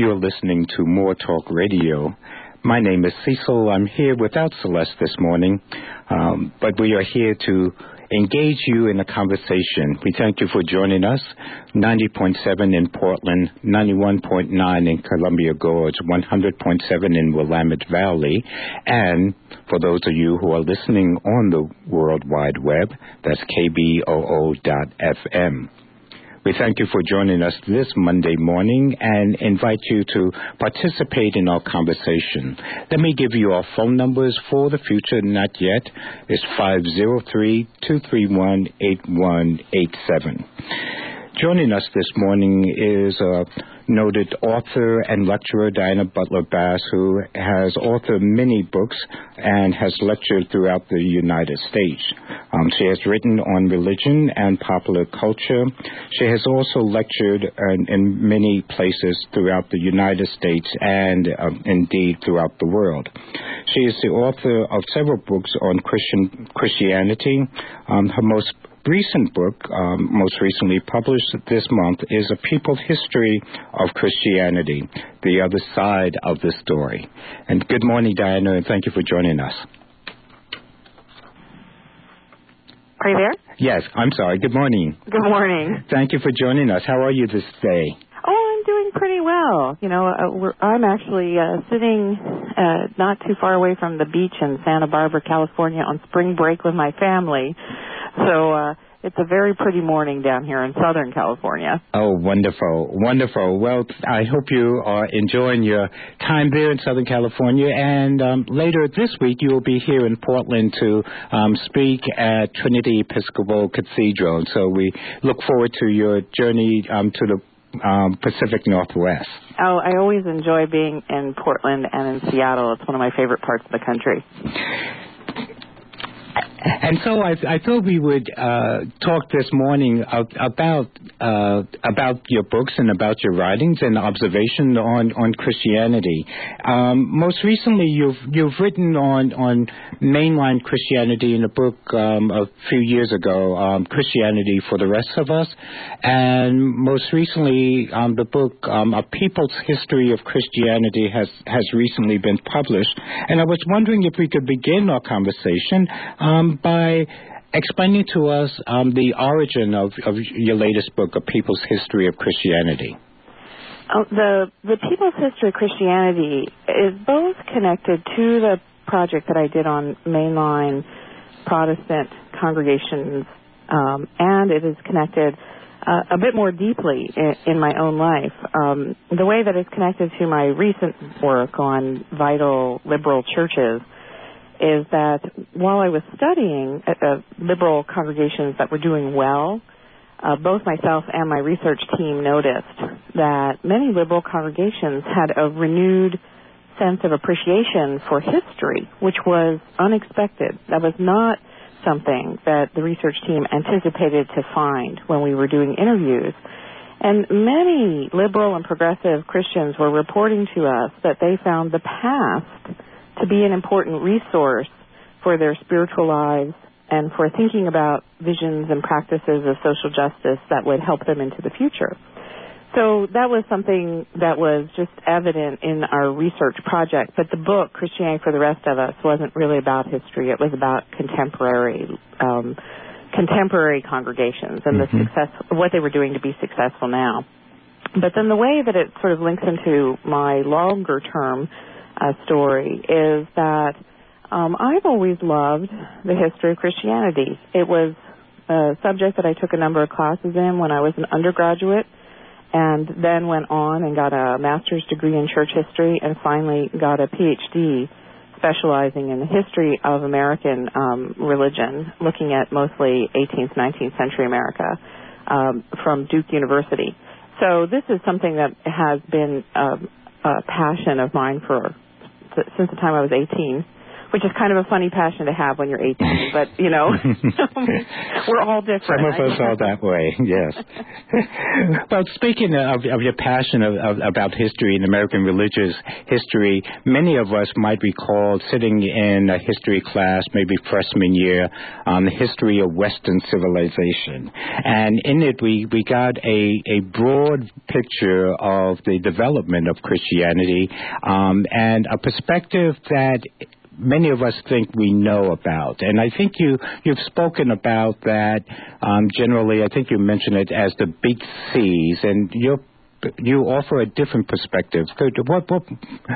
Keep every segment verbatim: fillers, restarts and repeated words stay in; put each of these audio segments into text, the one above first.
You're listening to More Talk Radio. My name is Cecil. I'm here without Celeste this morning, um, but we are here to engage you in a conversation. We thank you for joining us. ninety point seven in Portland, ninety-one point nine in Columbia Gorge, one hundred point seven in Willamette Valley, and for those of you who are listening on the World Wide Web, that's K B O O dot F M. We thank you for joining us this Monday morning and invite you to participate in our conversation. Let me give you our phone numbers for the future, not yet. It's five oh three, two three one, eight one eight seven. Joining us this morning is a noted author and lecturer, Diana Butler Bass, who has authored many books and has lectured throughout the United States. Um, she has written on religion and popular culture. She has also lectured in, in many places throughout the United States and um, indeed throughout the world. She is the author of several books on Christian Christianity. Um, her most recent book, um, most recently published this month, is A People's History of Christianity, The Other Side of the Story. And good morning, Diana, and thank you for joining us. Are you there? Yes, I'm sorry. Good morning. Good morning. Thank you for joining us. How are you this day? Oh, I'm doing pretty well. You know, uh, we're, I'm actually uh, sitting uh, not too far away from the beach in Santa Barbara, California on spring break with my family. So uh, it's a very pretty morning down here in Southern California. Oh, wonderful, wonderful. Well, I hope you are enjoying your time there in Southern California. And um, later this week, you will be here in Portland to um, speak at Trinity Episcopal Cathedral. And so we look forward to your journey um, to the Um, Pacific Northwest. Oh, I always enjoy being in Portland and in Seattle. It's one of my favorite parts of the country. And so I, I thought we would uh, talk this morning about uh, about your books and about your writings and observation on, on Christianity. Um, most recently, you've you've written on, on mainline Christianity in a book um, a few years ago, um, Christianity for the Rest of Us, and most recently, um, the book um, A People's History of Christianity has has recently been published. And I was wondering if we could begin our conversation Um, by explaining to us um, the origin of, of your latest book, A People's History of Christianity. Oh, the the People's History of Christianity is both connected to the project that I did on mainline Protestant congregations, um, and it is connected uh, a bit more deeply in, in my own life. Um, the way that it's connected to my recent work on vital liberal churches is that while I was studying uh, uh, liberal congregations that were doing well, uh, both myself and my research team noticed that many liberal congregations had a renewed sense of appreciation for history, which was unexpected. That was not something that the research team anticipated to find when we were doing interviews. And many liberal and progressive Christians were reporting to us that they found the past to be an important resource for their spiritual lives and for thinking about visions and practices of social justice that would help them into the future. So that was something that was just evident in our research project. But the book, Christianity for the Rest of Us, wasn't really about history. It was about contemporary um, contemporary congregations and mm-hmm. the success, what they were doing to be successful now. But then the way that it sort of links into my longer term Uh, story is that um, I've always loved the history of Christianity. It was a subject that I took a number of classes in when I was an undergraduate, and then went on and got a master's degree in church history, and finally got a P H D specializing in the history of American um, religion, looking at mostly eighteenth, nineteenth century America um, from Duke University. So this is something that has been um, a passion of mine for since the time I was eighteen, which is kind of a funny passion to have when you're eighteen, but, you know, we're all different. Some of us are that way, yes. Well, speaking of, of your passion of, of, about history and American religious history, many of us might recall sitting in a history class, maybe freshman year, on the history of Western civilization. And in it, we, we got a, a broad picture of the development of Christianity um, and a perspective that many of us think we know about. And I think you, you've spoken about that um, generally. I think you mentioned it as the big C's, and you you offer a different perspective. What, what,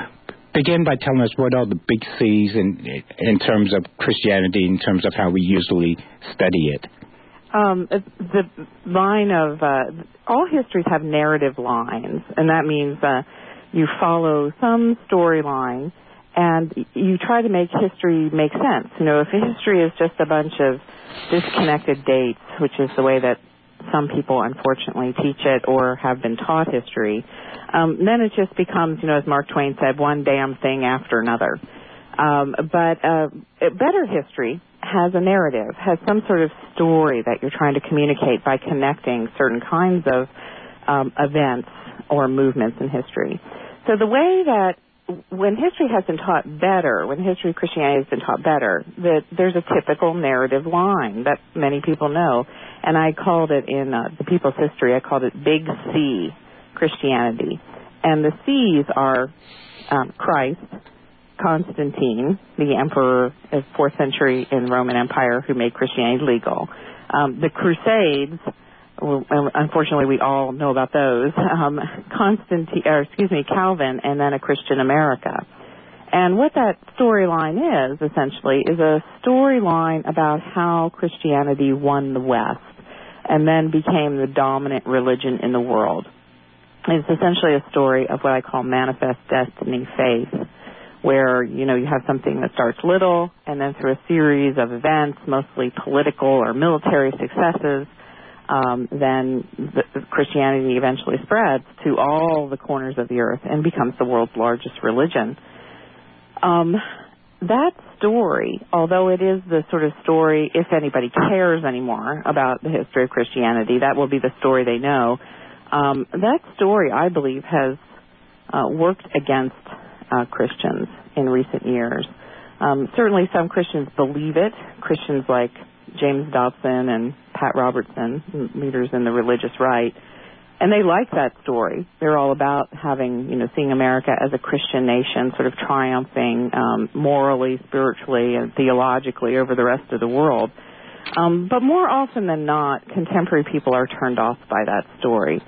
begin by telling us what are the big C's in, in terms of Christianity, in terms of how we usually study it. Um, the line of, uh, all histories have narrative lines, and that means uh, you follow some storyline and you try to make history make sense. You know, if history is just a bunch of disconnected dates, which is the way that some people unfortunately teach it or have been taught history, um, then it just becomes, you know, as Mark Twain said, one damn thing after another. Um, but uh, better history has a narrative, has some sort of story that you're trying to communicate by connecting certain kinds of um, events or movements in history. So the way that when history has been taught better, when history of Christianity has been taught better, that there's a typical narrative line that many people know. And I called it in uh, the People's History, I called it Big C Christianity. And the C's are um, Christ, Constantine, the emperor of fourth century in the Roman Empire who made Christianity legal. Um, the Crusades, well, unfortunately we all know about those. Um, Constantine, or excuse me, Calvin, and then a Christian America. And what that storyline is, essentially, is a storyline about how Christianity won the West and then became the dominant religion in the world. It's essentially a story of what I call manifest destiny faith, where, you know, you have something that starts little, and then through a series of events, mostly political or military successes, um, then the, Christianity eventually spreads to all the corners of the earth and becomes the world's largest religion. Um, that story, although it is the sort of story, if anybody cares anymore about the history of Christianity, that will be the story they know. Um, that story, I believe, has uh, worked against uh, Christians in recent years. Um, certainly some Christians believe it, Christians like James Dobson and Pat Robertson, leaders in the religious right, and they like that story. They're all about having, you know, seeing America as a Christian nation, sort of triumphing um, morally, spiritually, and theologically over the rest of the world. Um, but more often than not, contemporary people are turned off by that story.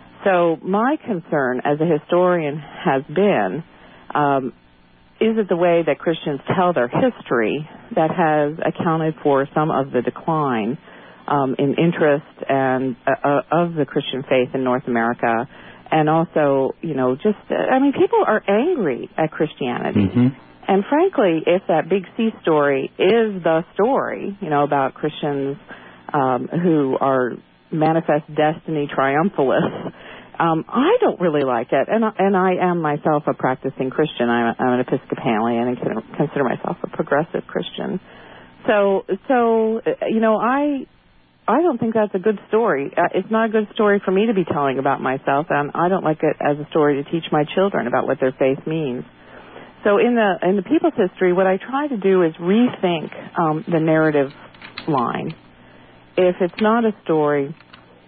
So my concern as a historian has been, um, is it the way that Christians tell their history that has accounted for some of the decline um, in interest and uh, of the Christian faith in North America? And also, you know, just, I mean, people are angry at Christianity. Mm-hmm. And frankly, if that big C story is the story, you know, about Christians um, who are manifest destiny triumphalists, um, I don't really like it. And, and I am myself a practicing Christian. I'm, I'm an Episcopalian and consider myself a progressive Christian. So, so you know, I I don't think that's a good story. Uh, it's not a good story for me to be telling about myself, and I don't like it as a story to teach my children about what their faith means. So in the in the People's History, what I try to do is rethink um, the narrative line. If it's not a story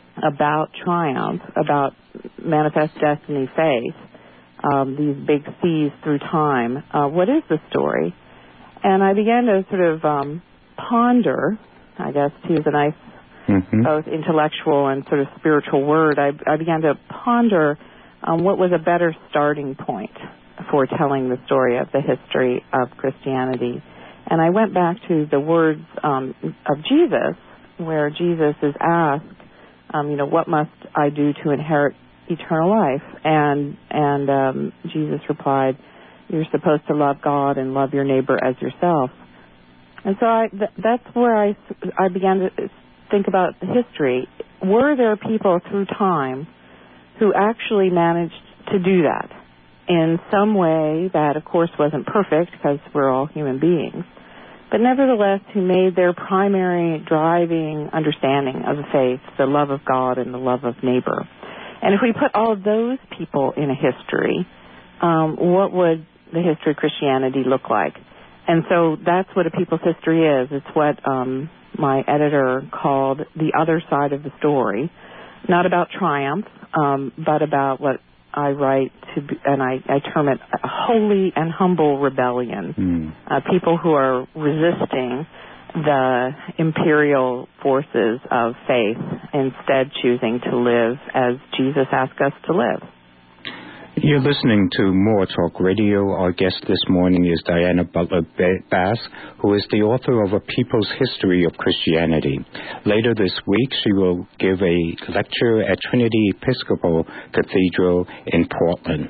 about triumph, about manifest destiny faith, um, these big C's through time, uh, what is the story? And I began to sort of um, ponder, I guess to use a nice mm-hmm. both intellectual and sort of spiritual word, I, I began to ponder um, what was a better starting point for telling the story of the history of Christianity. And I went back to the words um, of Jesus, where Jesus is asked, um, you know, what must I do to inherit eternal life? And and um, Jesus replied, you're supposed to love God and love your neighbor as yourself. And so I, th- that's where I, I began to think about the history. Were there people through time who actually managed to do that? in some way that, of course, wasn't perfect because we're all human beings, but nevertheless who made their primary driving understanding of the faith the love of God and the love of neighbor. And if we put all of those people in a history, um, what would the history of Christianity look like? And so that's what a people's history is. It's what um, my editor called the other side of the story, not about triumph, um, but about what I write to, be, and I, I term it a holy and humble rebellion. Mm. Uh, people who are resisting the imperial forces of faith, instead choosing to live as Jesus asked us to live. You're listening to More Talk Radio. Our guest this morning is Diana Butler Bass, who is the author of A People's History of Christianity. Later this week, she will give a lecture at Trinity Episcopal Cathedral in Portland.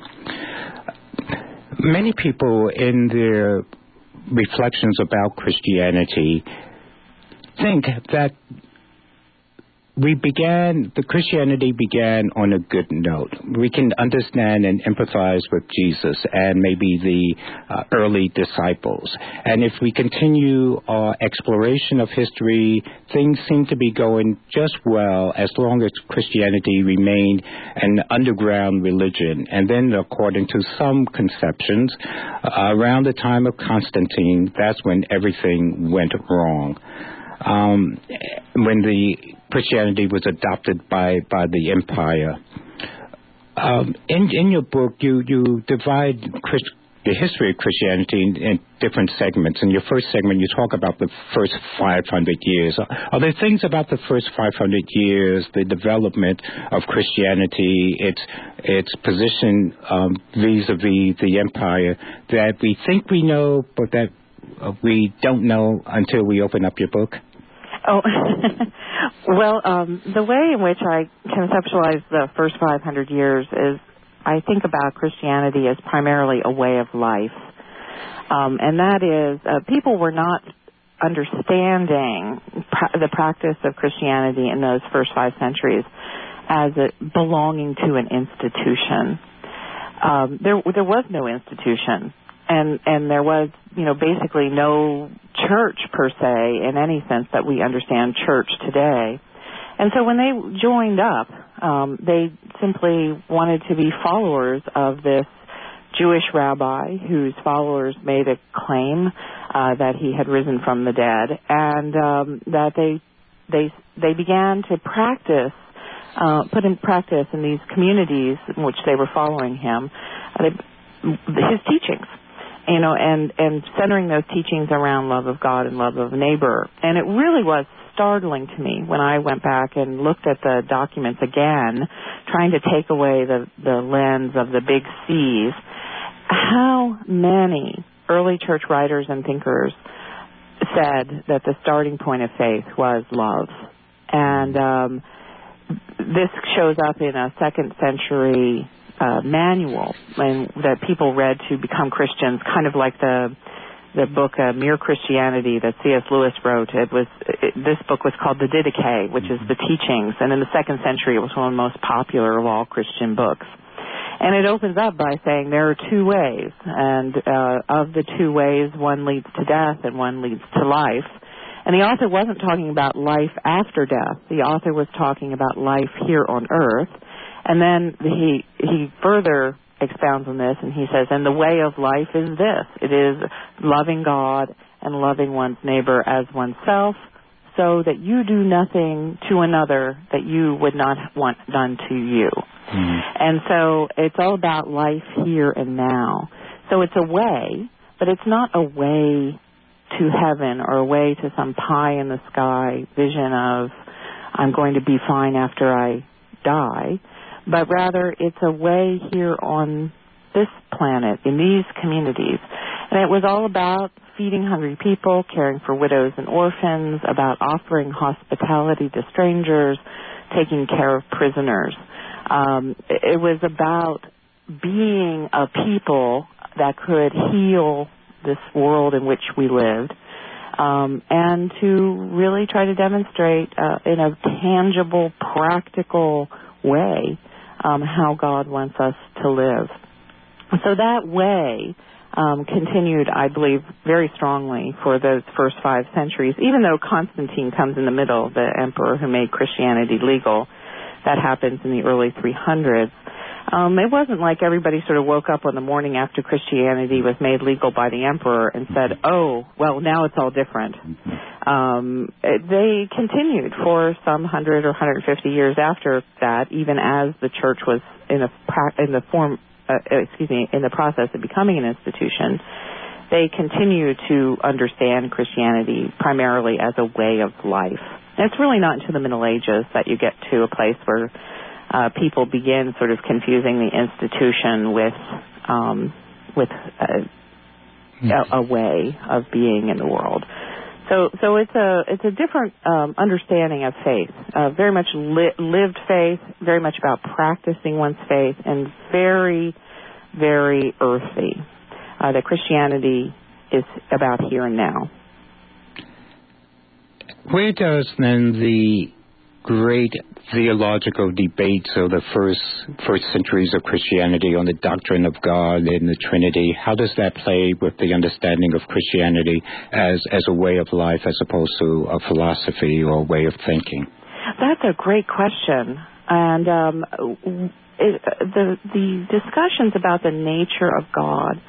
Many people in their reflections about Christianity think that we began, the Christianity began on a good note. We can understand and empathize with Jesus and maybe the uh, early disciples. And if we continue our exploration of history, things seem to be going just well as long as Christianity remained an underground religion. And then, according to some conceptions, uh, around the time of Constantine, that's when everything went wrong. Um, when the Christianity was adopted by, by the empire. Um, in, in your book, you, you divide Christ, the history of Christianity in, in different segments. In your first segment, you talk about the first five hundred years. Are there things about the first five hundred years, the development of Christianity, its its position um, vis-a-vis the empire, that we think we know, but that uh, we don't know until we open up your book? Oh, well, um, the way in which I conceptualize the first five hundred years is I think about Christianity as primarily a way of life. Um, and that is, uh, people were not understanding pra- the practice of Christianity in those first five centuries as it belonging to an institution. Um, there, there was no institution. And, and there was, you know, basically no church per se in any sense that we understand church today. And so when they joined up, um, they simply wanted to be followers of this Jewish rabbi whose followers made a claim uh, that he had risen from the dead, and um, that they they they began to practice, uh, put in practice in these communities in which they were following him, uh, they, his teachings. You know, and, and centering those teachings around love of God and love of neighbor. And it really was startling to me when I went back and looked at the documents again, trying to take away the, the lens of the big C's, how many early church writers and thinkers said that the starting point of faith was love. And um, this shows up in a second century Uh, manual and that people read to become Christians, kind of like the the book uh, Mere Christianity that C S Lewis wrote. It was it, this book was called the Didache, which is the teachings, and in the second century it was one of the most popular of all Christian books. And it opens up by saying there are two ways, and uh, of the two ways, one leads to death and one leads to life. And the author wasn't talking about life after death. The author was talking about life here on earth. And then he he further expounds on this, and he says, and the way of life is this. It is loving God and loving one's neighbor as oneself, so that you do nothing to another that you would not want done to you. Mm-hmm. And so it's all about life here and now. So it's a way, but it's not a way to heaven or a way to some pie-in-the-sky vision of I'm going to be fine after I die. But rather it's a way here on this planet, in these communities. And it was all about feeding hungry people, caring for widows and orphans, about offering hospitality to strangers, taking care of prisoners. Um, it was about being a people that could heal this world in which we lived, um, and to really try to demonstrate uh, in a tangible, practical way Um, how God wants us to live. So that way um, continued, I believe, very strongly for those first five centuries, even though Constantine comes in the middle, the emperor who made Christianity legal. That happens in the early three hundreds. Um, it wasn't like everybody sort of woke up on the morning after Christianity was made legal by the emperor and said, oh, well, now it's all different. Um, they continued for some hundred or one hundred fifty years after that, even as the church was in a in the form, uh, excuse me, in the process of becoming an institution. They continue to understand Christianity primarily as a way of life. And it's really not until the Middle Ages that you get to a place where Uh, people begin sort of confusing the institution with um, with a, a, a way of being in the world. So, so it's a it's a different um, understanding of faith. Uh, very much li- lived faith, very much about practicing one's faith, and very, very earthy. Uh, that Christianity is about here and now. Where does then the great theological debates of the first first centuries of Christianity on the doctrine of God and the Trinity, how does that play with the understanding of Christianity as, as a way of life as opposed to a philosophy or a way of thinking? That's a great question. And um, it, the, the discussions about the nature of God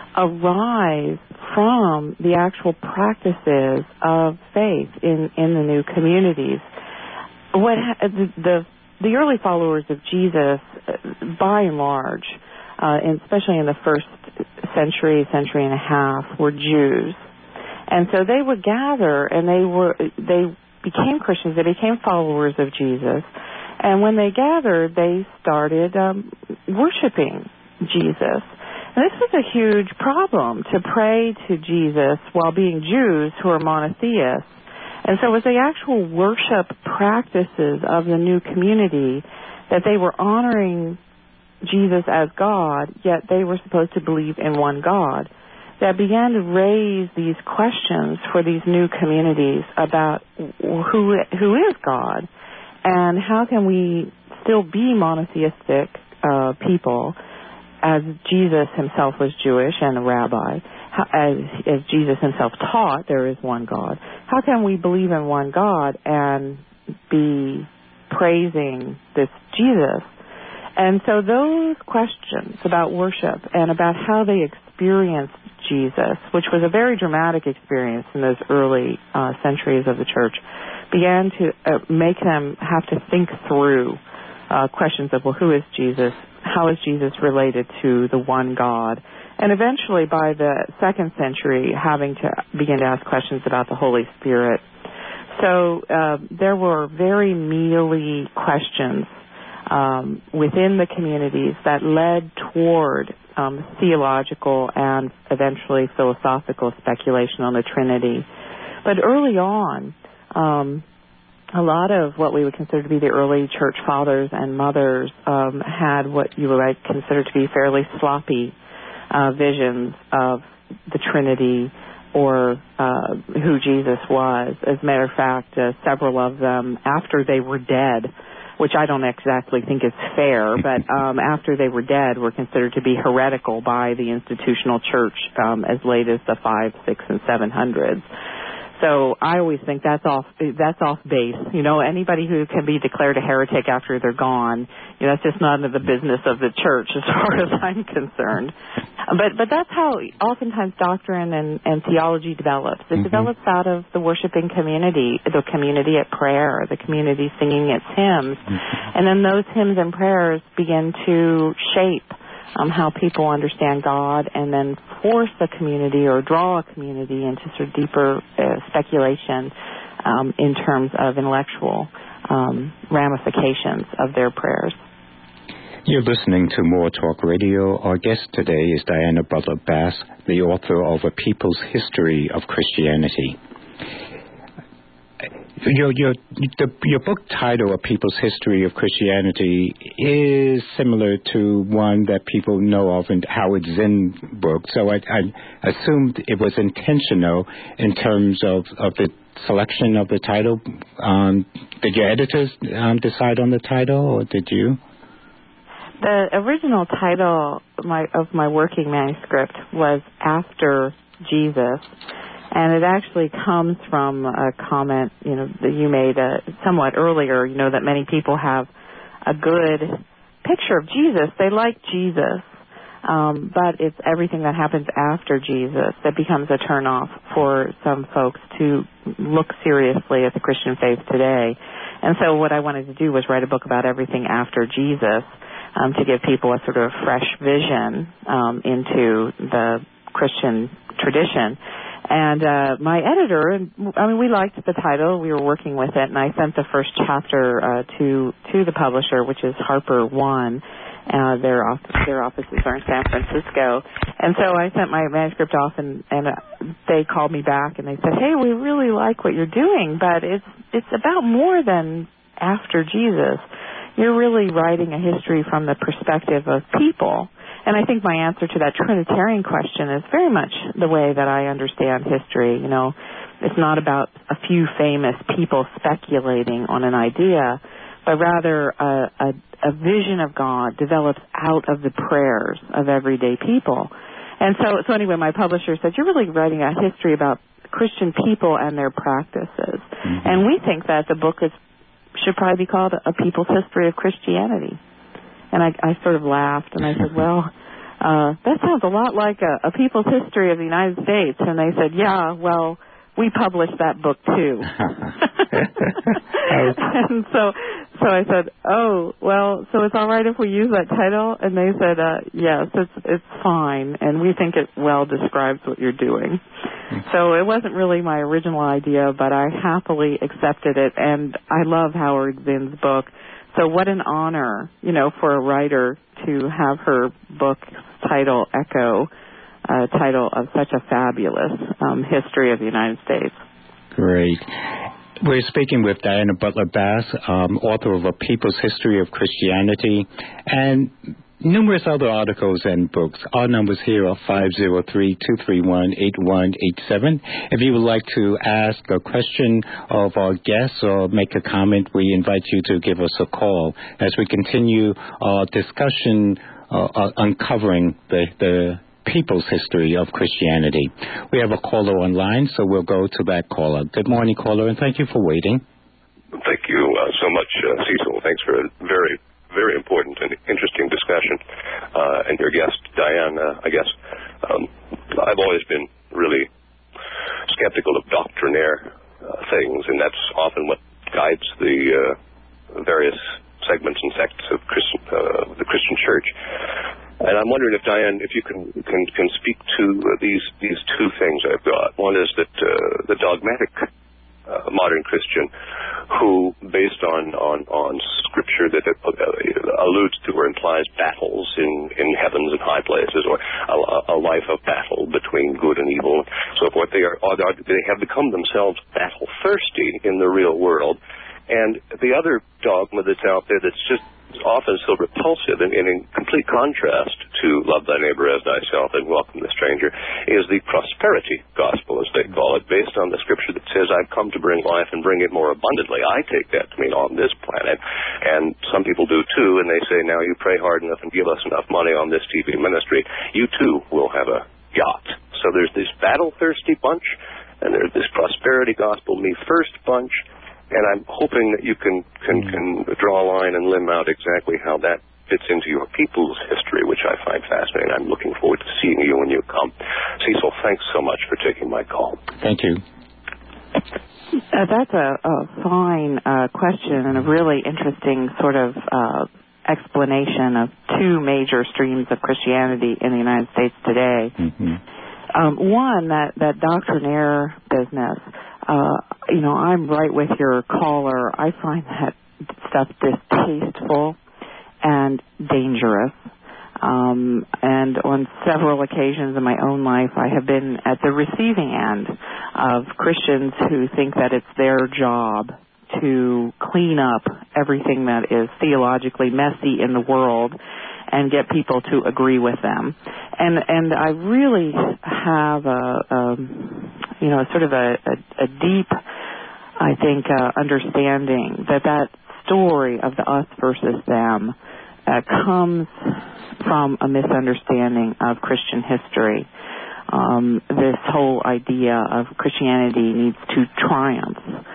arise from the actual practices of faith in, in the new communities. What ha- the, the the early followers of Jesus, by and large, uh, and especially in the first century, century and a half, were Jews, and so they would gather and they were they became Christians. They became followers of Jesus, and when they gathered, they started um, worshiping Jesus. And this was a huge problem, to pray to Jesus while being Jews who are monotheists. And so it was the actual worship practices of the new community that they were honoring Jesus as God, yet they were supposed to believe in one God, that began to raise these questions for these new communities about who who is God, and how can we still be monotheistic uh, people, as Jesus himself was Jewish and a rabbi. How, as, as Jesus himself taught, there is one God. How can we believe in one God and be praising this Jesus? And so those questions about worship and about how they experienced Jesus, which was a very dramatic experience in those early uh, centuries of the church, began to uh, make them have to think through uh, questions of, well, who is Jesus? How is Jesus related to the one God? And eventually, by the second century, having to begin to ask questions about the Holy Spirit. So uh, there were very mealy questions um, within the communities that led toward um, theological and eventually philosophical speculation on the Trinity. But early on, um, a lot of what we would consider to be the early church fathers and mothers um, had what you would consider to be fairly sloppy Uh, visions of the Trinity or uh, who Jesus was. As a matter of fact, uh, several of them, after they were dead, which I don't exactly think is fair, but um, after they were dead, were considered to be heretical by the institutional church um, as late as the five, six, and seven hundreds. So I always think that's off that's off base. You know, anybody who can be declared a heretic after they're gone, you know, that's just not in the business of the church as far as I'm concerned. But but that's how oftentimes doctrine and, and theology develops. It mm-hmm. develops out of the worshiping community, the community at prayer, the community singing its hymns. Mm-hmm. And then those hymns and prayers begin to shape Um, how people understand God, and then force a community or draw a community into sort of deeper uh, speculation um, in terms of intellectual um, ramifications of their prayers. You're listening to More Talk Radio. Our guest today is Diana Butler Bass, the author of A People's History of Christianity. Your your the, your book title, A People's History of Christianity, is similar to one that people know of in Howard Zinn's book. So I, I assumed it was intentional in terms of, of the selection of the title. Um, did your editors um, decide on the title, or did you? The original title my of my working manuscript was after Jesus, and it actually comes from a comment, you know, that you made uh, somewhat earlier. You know, that many people have a good picture of Jesus. They like Jesus, um, but it's everything that happens after Jesus that becomes a turnoff for some folks to look seriously at the Christian faith today. And so what I wanted to do was write a book about everything after Jesus, um, to give people a sort of fresh vision um, into the Christian tradition. And uh, my editor, I mean, we liked the title. We were working with it, and I sent the first chapter uh, to to the publisher, which is Harper One. Uh, their office, their offices are in San Francisco. And so I sent my manuscript off, and, and uh, they called me back, and they said, hey, we really like what you're doing, but it's it's about more than after Jesus. You're really writing a history from the perspective of people. And I think my answer to that Trinitarian question is very much the way that I understand history. You know, it's not about a few famous people speculating on an idea, but rather a, a, a vision of God develops out of the prayers of everyday people. And so, so anyway, my publisher said, you're really writing a history about Christian people and their practices. Mm-hmm. And we think that the book is, should probably be called A People's History of Christianity. And I, I sort of laughed, and I said, well, uh, that sounds a lot like a, a People's History of the United States. And they said, yeah, well, we published that book too. And so so I said, oh, well, so it's all right if we use that title? And they said, uh, yes, it's it's fine, and we think it well describes what you're doing. So it wasn't really my original idea, but I happily accepted it, and I love Howard Zinn's book. So what an honor, you know, for a writer to have her book title echo a title of such a fabulous um, history of the United States. Great. We're speaking with Diana Butler Bass, um, author of A People's History of Christianity, and numerous other articles and books. Our numbers here are five oh three, two three one, eight one eight seven. If you would like to ask a question of our guests or make a comment, we invite you to give us a call as we continue our discussion uh, uh, uncovering the, the people's history of Christianity. We have a caller online, so we'll go to that caller. Good morning, caller, and thank you for waiting. Thank you uh, so much, uh, Cecil. Thanks for a very, very important and interesting discussion. Uh, and your guest, Diane, uh, I guess, um, I've always been really skeptical of doctrinaire uh, things, and that's often what guides the uh, various segments and sects of Christian, uh, the Christian church. And I'm wondering if, Diane, if you can can, can speak to uh, these these two things I've got. One is that uh, the dogmatic uh, modern Christian who, based on, on, on scripture that uh, alludes to or implies battles in, in heavens and high places, or a, a life of battle between good and evil, so forth, they, are, are, they have become themselves battle-thirsty in the real world. And the other dogma that's out there that's just often so repulsive and, and in complete contrast to love thy neighbor as thyself and welcome the stranger is the prosperity gospel, as they call it, based on the scripture that says, I've come to bring life and bring it more abundantly. I take that to mean on this planet. And some people do too, and they say, now you pray hard enough and give us enough money on this T V ministry, you too will have a yacht. So there's this battle-thirsty bunch, and there's this prosperity gospel, me first bunch. And I'm hoping that you can, can, can draw a line and limb out exactly how that fits into your people's history, which I find fascinating. I'm looking forward to seeing you when you come. Cecil, thanks so much for taking my call. Thank you. Uh, that's a, a fine uh, question and a really interesting sort of uh, explanation of two major streams of Christianity in the United States today. Mm-hmm. Um, one, that, that doctrinaire business. Uh, you know, I'm right with your caller. I find that stuff distasteful and dangerous. Um, and on several occasions in my own life, I have been at the receiving end of Christians who think that it's their job to clean up everything that is theologically messy in the world and get people to agree with them. And and I really have a, a you know, sort of a, a, a deep, I think, uh, understanding that that story of the us versus them uh, comes from a misunderstanding of Christian history. Um, this whole idea of Christianity needs to triumph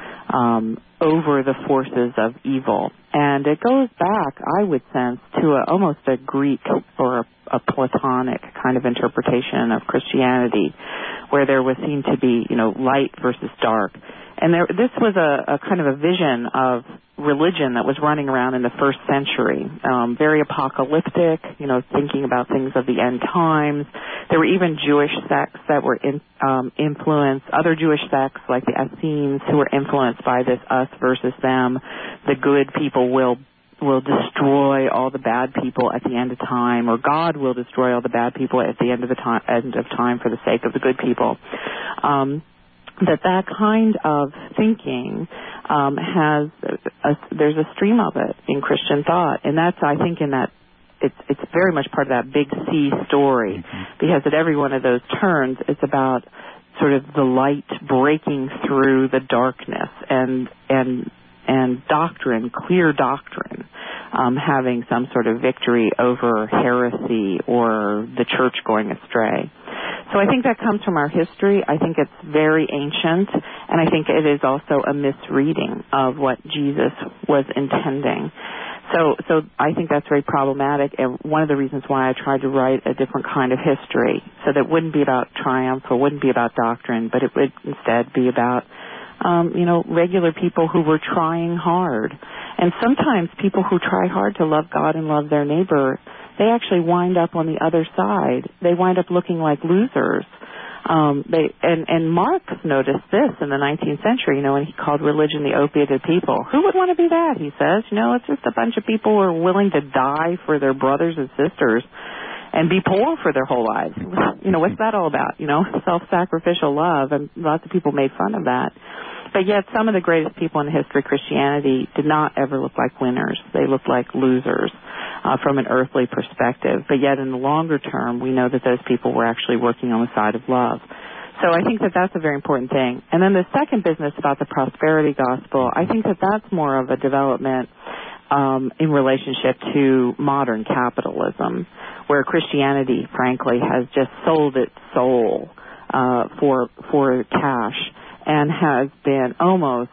um, over the forces of evil. And it goes back, I would sense, to a, almost a Greek or a, a Platonic kind of interpretation of Christianity, where there was seen to be, you know, light versus dark. And there, this was a, a kind of a vision of religion that was running around in the first century, um, very apocalyptic, you know, thinking about things of the end times. There were even Jewish sects that were in, um, influenced, other Jewish sects like the Essenes who were influenced by this us versus them. The good people will will destroy all the bad people at the end of time, or God will destroy all the bad people at the end of the time, end of time for the sake of the good people. Um, that that kind of thinking um, has a, there's a stream of it in Christian thought, and that's, I think, in that it's it's very much part of that big C story, mm-hmm. because at every one of those turns, it's about sort of the light breaking through the darkness, and and and doctrine, clear doctrine, um, having some sort of victory over heresy or the church going astray. So I think that comes from our history. I think it's very ancient, and I think it is also a misreading of what Jesus was intending. So, so I think that's very problematic, and one of the reasons why I tried to write a different kind of history, so that it wouldn't be about triumph or wouldn't be about doctrine, but it would instead be about, um, you know, regular people who were trying hard. And sometimes people who try hard to love God and love their neighbor, they actually wind up on the other side. They wind up looking like losers. Um, they and, and Marx noticed this in the nineteenth century, you know, when he called religion the opiate of people. Who would want to be that, he says? You know, it's just a bunch of people who are willing to die for their brothers and sisters and be poor for their whole lives. You know, what's that all about? You know, self-sacrificial love, and lots of people made fun of that. But yet some of the greatest people in the history of Christianity did not ever look like winners. They looked like losers uh, from an earthly perspective. But yet in the longer term, we know that those people were actually working on the side of love. So I think that that's a very important thing. And then the second business about the prosperity gospel, I think that that's more of a development um, in relationship to modern capitalism, where Christianity, frankly, has just sold its soul uh, for for cash, and has been almost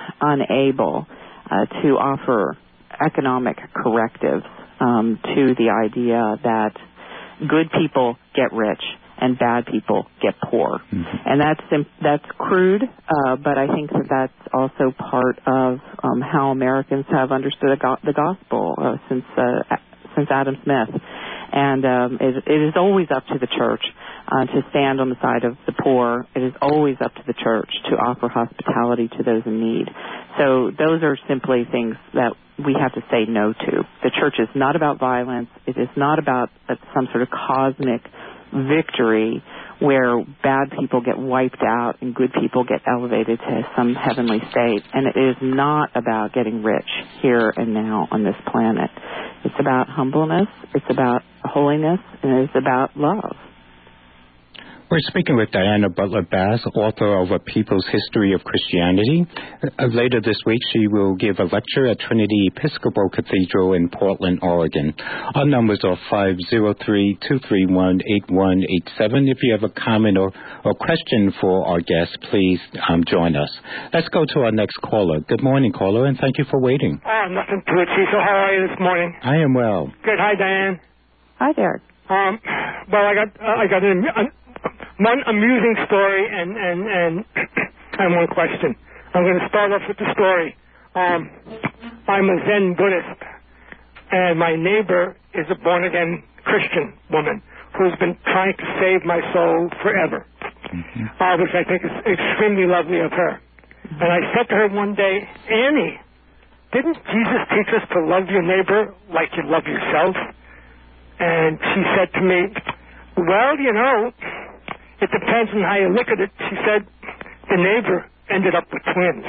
unable uh, to offer economic correctives um, to the idea that good people get rich and bad people get poor. Mm-hmm. And that's that's crude, uh, but I think that that's also part of um, how Americans have understood the gospel uh, since uh, since Adam Smith. And um, it, it is always up to the church uh, to stand on the side of the poor. It is always up to the church to offer hospitality to those in need. So those are simply things that we have to say no to. The church is not about violence. It is not about uh, some sort of cosmic victory where bad people get wiped out and good people get elevated to some heavenly state. And it is not about getting rich here and now on this planet. It's about humbleness, it's about holiness, and it's about love. We're speaking with Diana Butler Bass, author of A People's History of Christianity. Uh, later this week, she will give a lecture at Trinity Episcopal Cathedral in Portland, Oregon. Our numbers are five oh three, two three one, eight one eight seven. If you have a comment or, or question for our guest, please um, join us. Let's go to our next caller. Good morning, caller, and thank you for waiting. Oh, nothing to it, Cecil. How are you this morning? I am well. Good. Hi, Diane. Hi there. Um, well, I got uh, I got an, an one amusing story and, and, and, and one question. I'm going to start off with the story. Um, I'm a Zen Buddhist, and my neighbor is a born-again Christian woman who's been trying to save my soul forever, mm-hmm. uh, which I think is extremely lovely of her. And I said to her one day, Annie, didn't Jesus teach us to love your neighbor like you love yourself? And she said to me, well, you know, it depends on how you look at it. She said the neighbor ended up with twins.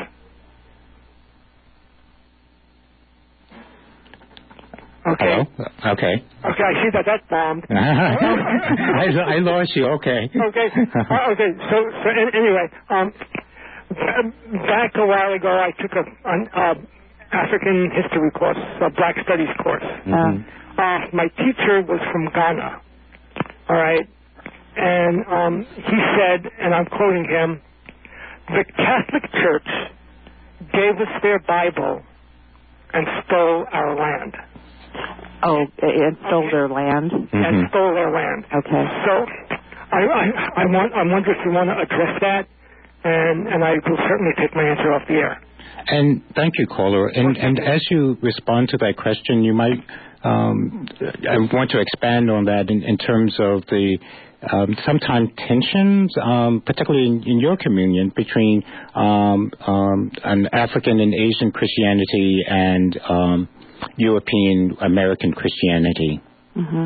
Okay. Hello? Okay. Okay, I see that that bombed. I, I lost you. Okay. Okay. Uh, okay. So, so anyway, um, back a while ago, I took a an uh, African history course, a Black Studies course. Mm-hmm. uh, my teacher was from Ghana, all right? And um, he said, and I'm quoting him, the Catholic Church gave us their Bible and stole our land. Oh, and stole okay. their land? Mm-hmm. And stole their land. Okay. So I, I, I, want, I wonder if you want to address that, and, and I will certainly take my answer off the air. And thank you, caller. And, and as you respond to that question, you might um, I want to expand on that in, in terms of the um, sometimes tensions, um, particularly in, in your communion, between um, um, an African and Asian Christianity and um, European American Christianity. Mm-hmm.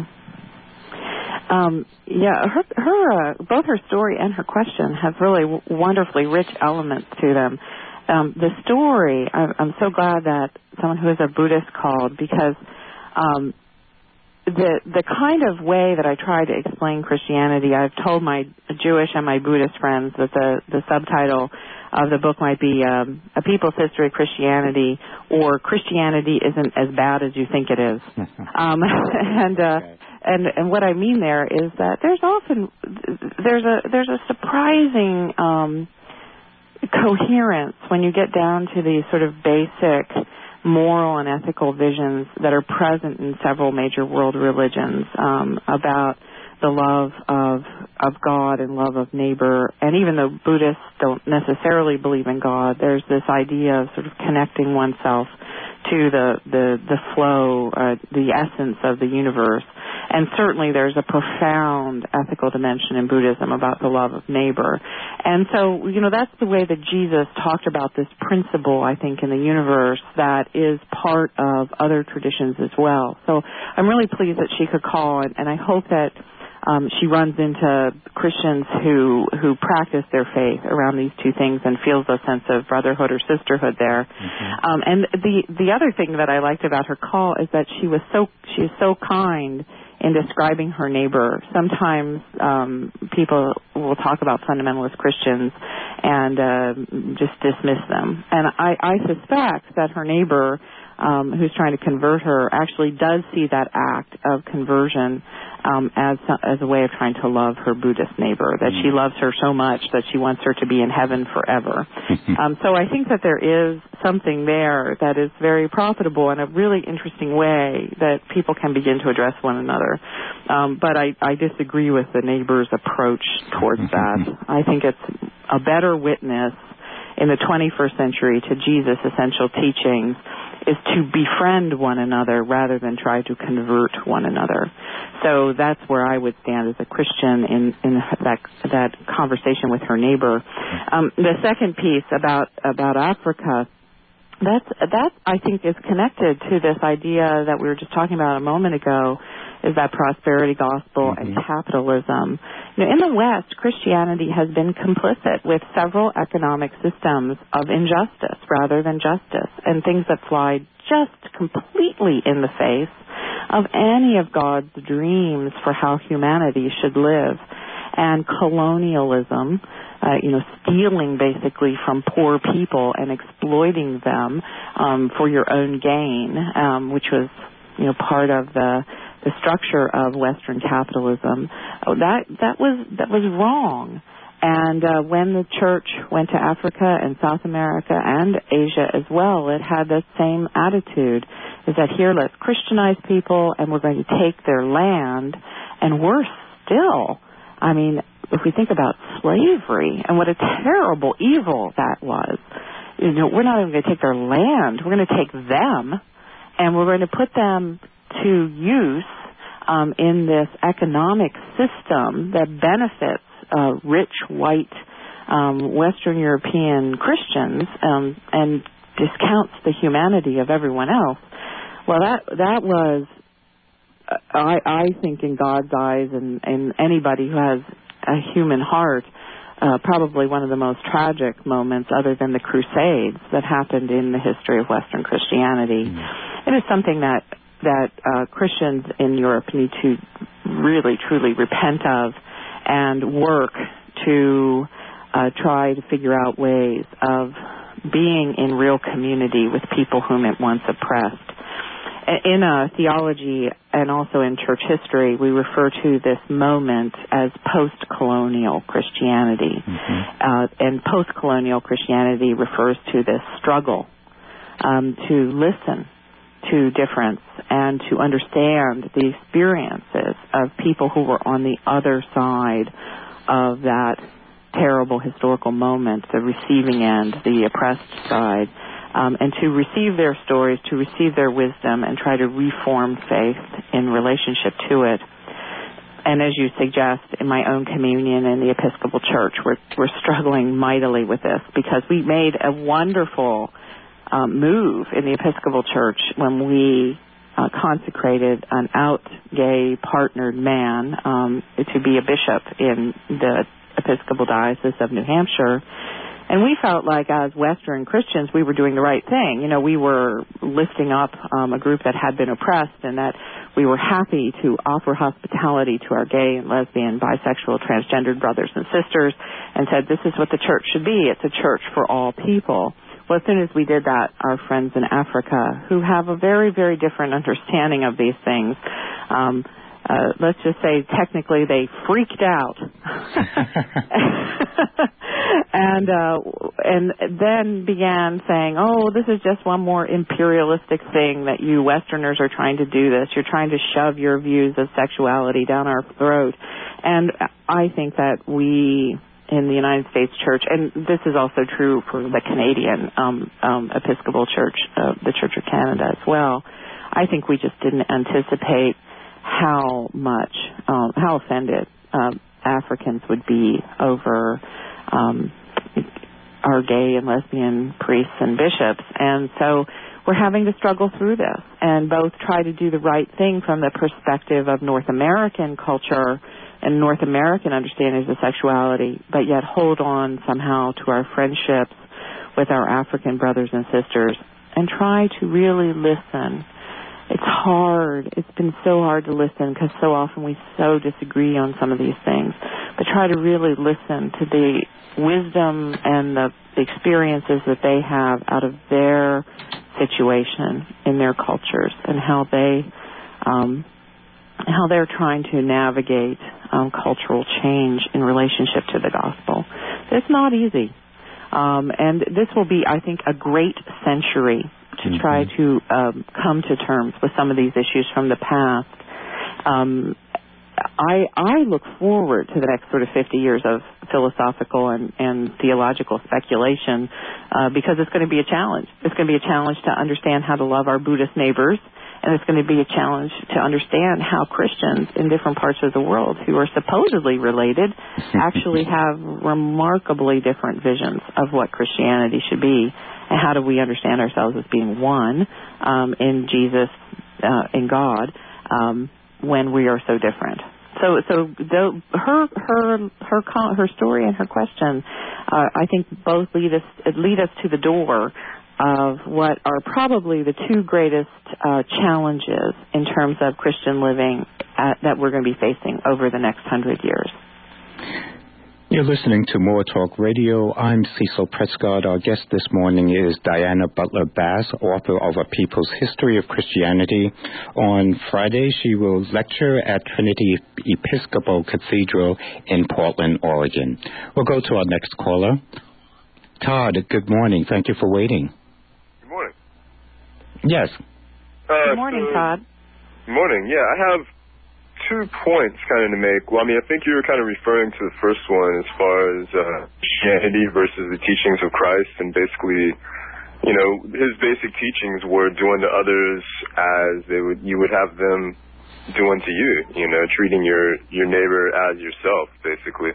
Um, yeah, her, her uh, both her story and her question have really w- wonderfully rich elements to them. Um, the story, I, I'm so glad that someone who is a Buddhist called, because um, the the kind of way that I try to explain Christianity, I've told my Jewish and my Buddhist friends that the, the subtitle of the book might be um, A People's History of Christianity, or Christianity Isn't as Bad as You Think It Is. um, and uh, and and what I mean there is that there's often there's a there's a surprising um, coherence when you get down to these sort of basic moral and ethical visions that are present in several major world religions um, about the love of of God and love of neighbor. And even though Buddhists don't necessarily believe in God, there's this idea of sort of connecting oneself to the the, the flow, uh, the essence of the universe. And certainly there's a profound ethical dimension in Buddhism about the love of neighbor. And so, you know, that's the way that Jesus talked about this principle, I think, in the universe that is part of other traditions as well. So I'm really pleased that she could call, and, and I hope that um, she runs into Christians who who practice their faith around these two things and feels a sense of brotherhood or sisterhood there. Mm-hmm. Um, and the the other thing that I liked about her call is that she was so she was so kind in describing her neighbor. Sometimes um, people will talk about fundamentalist Christians and uh, just dismiss them. And I, I suspect that her neighbor, um, who's trying to convert her, actually does see that act of conversion um, as as a way of trying to love her Buddhist neighbor, that she loves her so much that she wants her to be in heaven forever. um, so I think that there is something there that is very profitable in a really interesting way that people can begin to address one another. Um, but I, I disagree with the neighbor's approach towards that. I think it's a better witness in the twenty-first century to Jesus' essential teachings is to befriend one another rather than try to convert one another. So that's where I would stand as a Christian in, in that that conversation with her neighbor. Um, the second piece about about Africa, that's that I think is connected to this idea that we were just talking about a moment ago, is that prosperity gospel mm-hmm. and capitalism. You know, in the West, Christianity has been complicit with several economic systems of injustice rather than justice, and things that fly just completely in the face of any of God's dreams for how humanity should live. And colonialism, uh, you know, stealing basically from poor people and exploiting them um, for your own gain, um, which was, you know, part of the the structure of Western capitalism. Oh, that that was that was wrong. And uh, when the church went to Africa and South America and Asia as well, it had that same attitude, is that here, let's Christianize people and we're going to take their land. And worse still, I mean, if we think about slavery and what a terrible evil that was, you know, we're not even going to take their land, we're going to take them and we're going to put them to use um, in this economic system that benefits uh, rich, white, um, Western European Christians um, and discounts the humanity of everyone else. Well, that that was, uh, I, I think, in God's eyes and, and anybody who has a human heart, uh, probably one of the most tragic moments other than the Crusades that happened in the history of Western Christianity. Mm-hmm. It is something that that uh, Christians in Europe need to really, truly repent of and work to uh, try to figure out ways of being in real community with people whom it once oppressed. in uh, theology and also in church history, we refer to this moment as post-colonial Christianity. Mm-hmm. Uh, and post-colonial Christianity refers to this struggle um, to listen to difference and to understand the experiences of people who were on the other side of that terrible historical moment, the receiving end, the oppressed side, um, and to receive their stories, to receive their wisdom, and try to reform faith in relationship to it. And as you suggest, in my own communion in the Episcopal Church, we're, we're struggling mightily with this because we made a wonderful um, move in the Episcopal Church when we uh, consecrated an out gay partnered man um, to be a bishop in the Episcopal Diocese of New Hampshire. And we felt like as Western Christians we were doing the right thing. You know, we were lifting up um, a group that had been oppressed, and that we were happy to offer hospitality to our gay and lesbian, bisexual, transgendered brothers and sisters, and said this is what the church should be. It's a church for all people. Well, as soon as we did that, our friends in Africa, who have a very, very different understanding of these things, um, Uh, let's just say technically they freaked out. and uh, and then began saying, oh, this is just one more imperialistic thing that you Westerners are trying to do this. You're trying to shove your views of sexuality down our throat. And I think that we in the United States Church, and this is also true for the Canadian um, um, Episcopal Church, uh, the Church of Canada as well, I think we just didn't anticipate how much, um, how offended um, Africans would be over um, our gay and lesbian priests and bishops. And so we're having to struggle through this and both try to do the right thing from the perspective of North American culture and North American understandings of sexuality, but yet hold on somehow to our friendships with our African brothers and sisters and try to really listen. It's hard. It's been so hard to listen because so often we so disagree on some of these things. But try to really listen to the wisdom and the experiences that they have out of their situation in their cultures and how they, um, how they're trying to navigate um, cultural change in relationship to the gospel. It's not easy. Um, and this will be, I think, a great century to mm-hmm. try to um, come to terms with some of these issues from the past. Um, I, I look forward to the next sort of fifty years of philosophical and, and theological speculation uh, because it's going to be a challenge. It's going to be a challenge to understand how to love our Buddhist neighbors, and it's going to be a challenge to understand how Christians in different parts of the world who are supposedly related actually have remarkably different visions of what Christianity should be. And how do we understand ourselves as being one um, in Jesus, uh, in God, um, when we are so different? So, so the, her, her, her, her story and her question, uh, I think, both lead us lead us to the door of what are probably the two greatest uh, challenges in terms of Christian living at, that we're going to be facing over the next hundred years. You're listening to More Talk Radio. I'm Cecil Prescott. Our guest this morning is Diana Butler Bass, author of A People's History of Christianity. On Friday, she will lecture at Trinity Episcopal Cathedral in Portland, Oregon. We'll go to our next caller. Todd, good morning. Thank you for waiting. Good morning. Yes. Uh, good morning, so, Todd. Good morning. Yeah, I have two points kind of to make. Well, I mean, I think you were kind of referring to the first one as far as uh, Christianity versus the teachings of Christ, and basically, you know, his basic teachings were do unto others as they would you would have them do unto you. You know, treating your your neighbor as yourself, basically,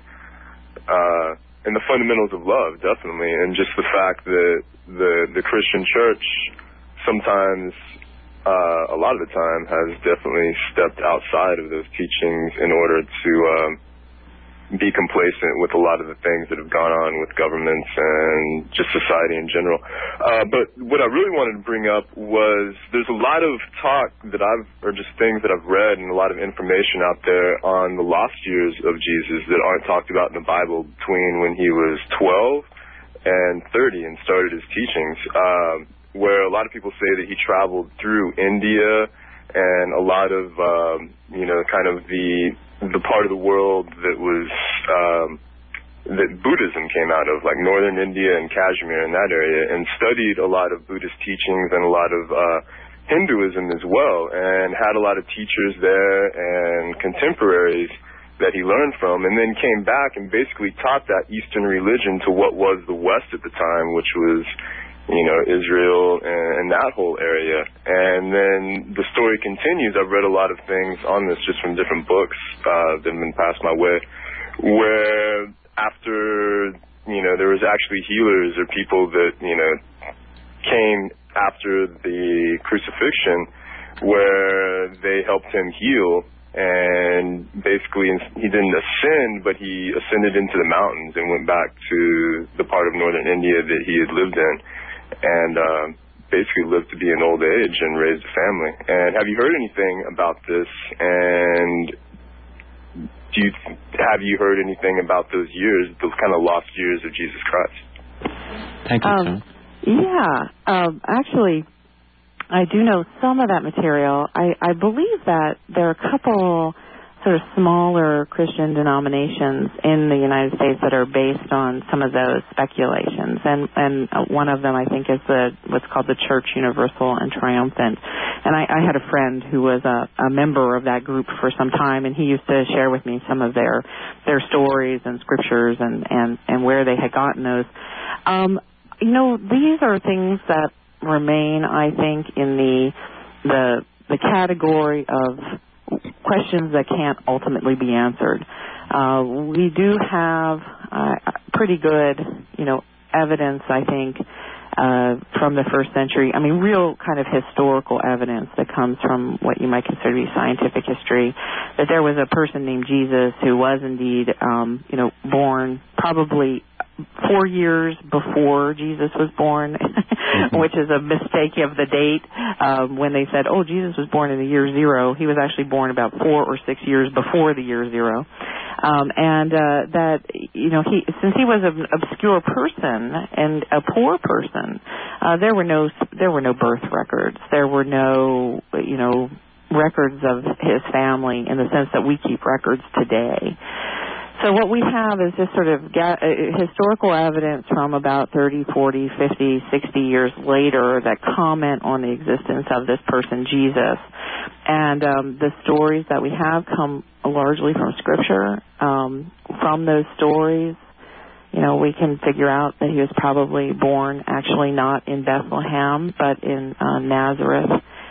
uh, and the fundamentals of love, definitely, and just the fact that the the Christian church sometimes. Uh, a lot of the time has definitely stepped outside of those teachings in order to um, be complacent with a lot of the things that have gone on with governments and just society in general. Uh, but what I really wanted to bring up was there's a lot of talk that I've, or just things that I've read and a lot of information out there on the lost years of Jesus that aren't talked about in the Bible between when he was twelve and thirty and started his teachings. Um, where a lot of people say that he traveled through India and a lot of, um, you know, kind of the the part of the world that was um, that Buddhism came out of, like northern India and Kashmir in that area, and studied a lot of Buddhist teachings and a lot of uh, Hinduism as well, and had a lot of teachers there and contemporaries that he learned from, and then came back and basically taught that Eastern religion to what was the West at the time, which was, you know, Israel and, and that whole area. And then the story continues. I've read a lot of things on this just from different books uh, that have been passed my way, where after, you know, there was actually healers or people that, you know, came after the crucifixion where they helped him heal. And basically, he didn't ascend, but he ascended into the mountains and went back to the part of northern India that he had lived in, and uh, basically lived to be an old age and raised a family. And have you heard anything about this? And do you have you heard anything about those years, those kind of lost years of Jesus Christ? Thank you, um, Tom. Yeah, um, actually, I do know some of that material. I, I believe that there are a couple sort of smaller Christian denominations in the United States that are based on some of those speculations, and and one of them I think is the what's called the Church Universal and Triumphant. And I, I had a friend who was a, a member of that group for some time, and he used to share with me some of their their stories and scriptures and and and where they had gotten those. Um, you know, these are things that remain, I think, in the the the category of questions that can't ultimately be answered. Uh, we do have uh, pretty good, you know, evidence, I think, uh, from the first century. I mean, real kind of historical evidence that comes from what you might consider to be scientific history, that there was a person named Jesus who was indeed, um, you know, born probably four years before Jesus was born, mm-hmm. which is a mistake of the date. Um, when they said, oh, Jesus was born in the year zero, he was actually born about four or six years before the year zero. Um, and uh, that, you know, he since he was an obscure person and a poor person, uh, there were no there were no birth records. There were no, you know, records of his family in the sense that we keep records today. So what we have is just sort of ga- uh, historical evidence from about thirty, forty, fifty, sixty years later that comment on the existence of this person, Jesus. And um, the stories that we have come largely from Scripture. Um, from those stories, you know, we can figure out that he was probably born actually not in Bethlehem, but in uh, Nazareth.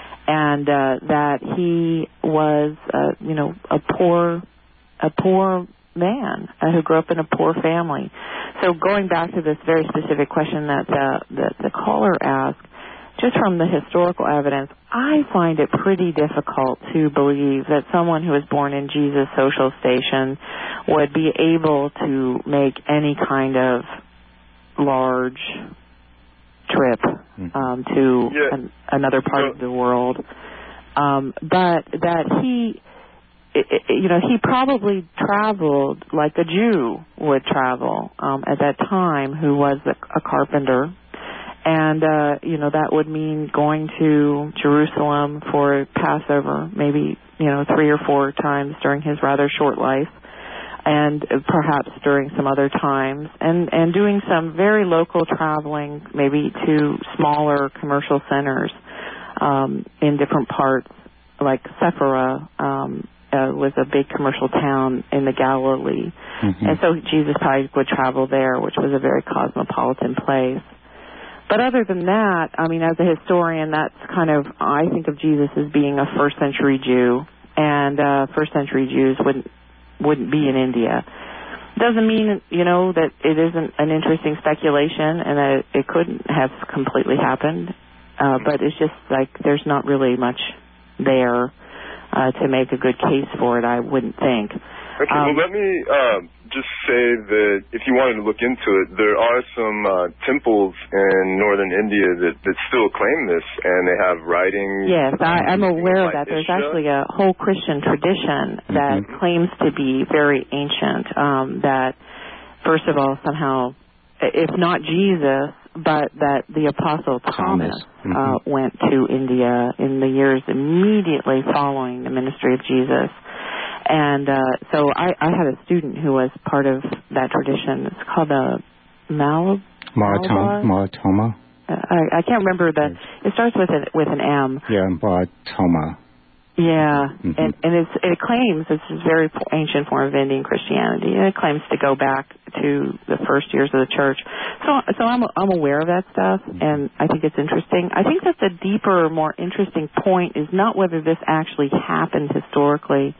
And uh, that he was, uh, you know, a poor, a poor man uh, who grew up in a poor family. So going back to this very specific question that the, the, the caller asked, just from the historical evidence, I find it pretty difficult to believe that someone who was born in Jesus' social station would be able to make any kind of large trip um, to yeah. an, another part no. of the world. Um, but that he... It, it, you know, he probably traveled like a Jew would travel um, at that time, who was a, a carpenter. And, uh, you know, that would mean going to Jerusalem for Passover, maybe, you know, three or four times during his rather short life, and perhaps during some other times, and, and doing some very local traveling, maybe to smaller commercial centers um, in different parts, like Sephora, um, Uh, was a big commercial town in the Galilee. Mm-hmm. And so Jesus probably would travel there, which was a very cosmopolitan place. But other than that, I mean, as a historian, that's kind of, I think of Jesus as being a first century Jew, and uh, first century Jews wouldn't, wouldn't be in India. Doesn't mean, you know, that it isn't an interesting speculation and that it couldn't have completely happened, uh, but it's just like there's not really much there Uh, to make a good case for it, I wouldn't think. Okay, um, well, let me uh, just say that if you wanted to look into it, there are some uh, temples in northern India that, that still claim this, and they have writings. Yes, I, I'm aware of that. Isha. There's actually a whole Christian tradition that mm-hmm. claims to be very ancient, um, that, first of all, somehow, if not Jesus, but that the Apostle Thomas, Thomas. Mm-hmm. uh, went to India in the years immediately following the ministry of Jesus. And uh, so I, I had a student who was part of that tradition. It's called the Mal- Maratoma. Maratoma. I, I can't remember the. It starts with a, with an M. Yeah, Maratoma. Yeah, mm-hmm. and and it's, it claims it's a very ancient form of Indian Christianity, and it claims to go back to the first years of the church. So, so I'm I'm aware of that stuff, and I think it's interesting. I think that the deeper, more interesting point is not whether this actually happened historically,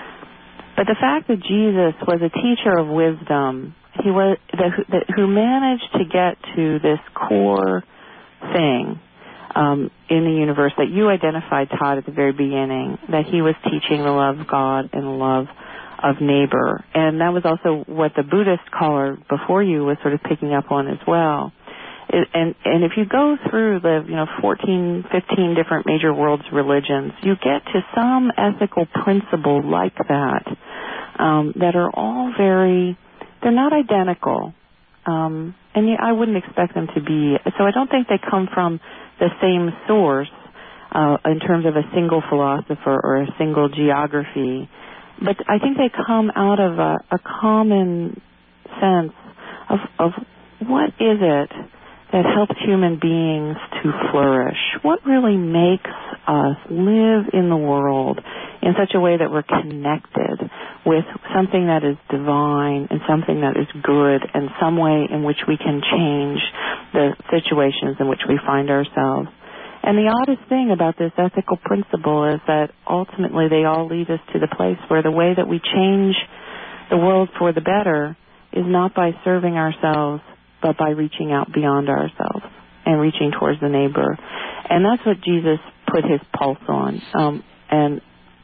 but the fact that Jesus was a teacher of wisdom. He was the, the, who managed to get to this core thing. Um, in the universe that you identified, Todd, at the very beginning, that he was teaching the love of God and the love of neighbor. And that was also what the Buddhist caller before you was sort of picking up on as well. It, and, and if you go through the, you know, fourteen, fifteen different major world's religions, you get to some ethical principle like that, um, that are all very, they're not identical. Um, and I wouldn't expect them to be. So I don't think they come from the same source uh, in terms of a single philosopher or a single geography, but I think they come out of a, a common sense of, of what is it that helps human beings to flourish? What really makes us live in the world in such a way that we're connected with something that is divine and something that is good and some way in which we can change the situations in which we find ourselves? And the oddest thing about this ethical principle is that ultimately they all lead us to the place where the way that we change the world for the better is not by serving ourselves, but by reaching out beyond ourselves and reaching towards the neighbor. And that's what Jesus put his pulse on. Um, and,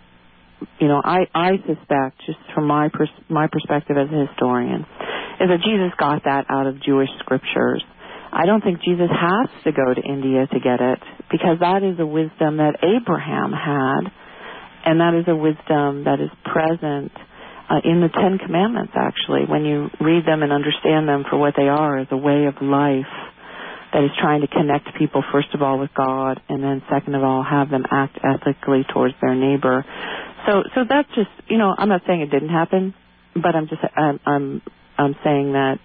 you know, I, I suspect, just from my pers- my perspective as a historian, is that Jesus got that out of Jewish scriptures. I don't think Jesus has to go to India to get it, because that is a wisdom that Abraham had, and that is a wisdom that is present uh, in the Ten Commandments, actually, when you read them and understand them for what they are, as a way of life that is trying to connect people, first of all, with God, and then second of all, have them act ethically towards their neighbor. So, so that's just, you know, I'm not saying it didn't happen, but I'm just, I'm, I'm, I'm saying that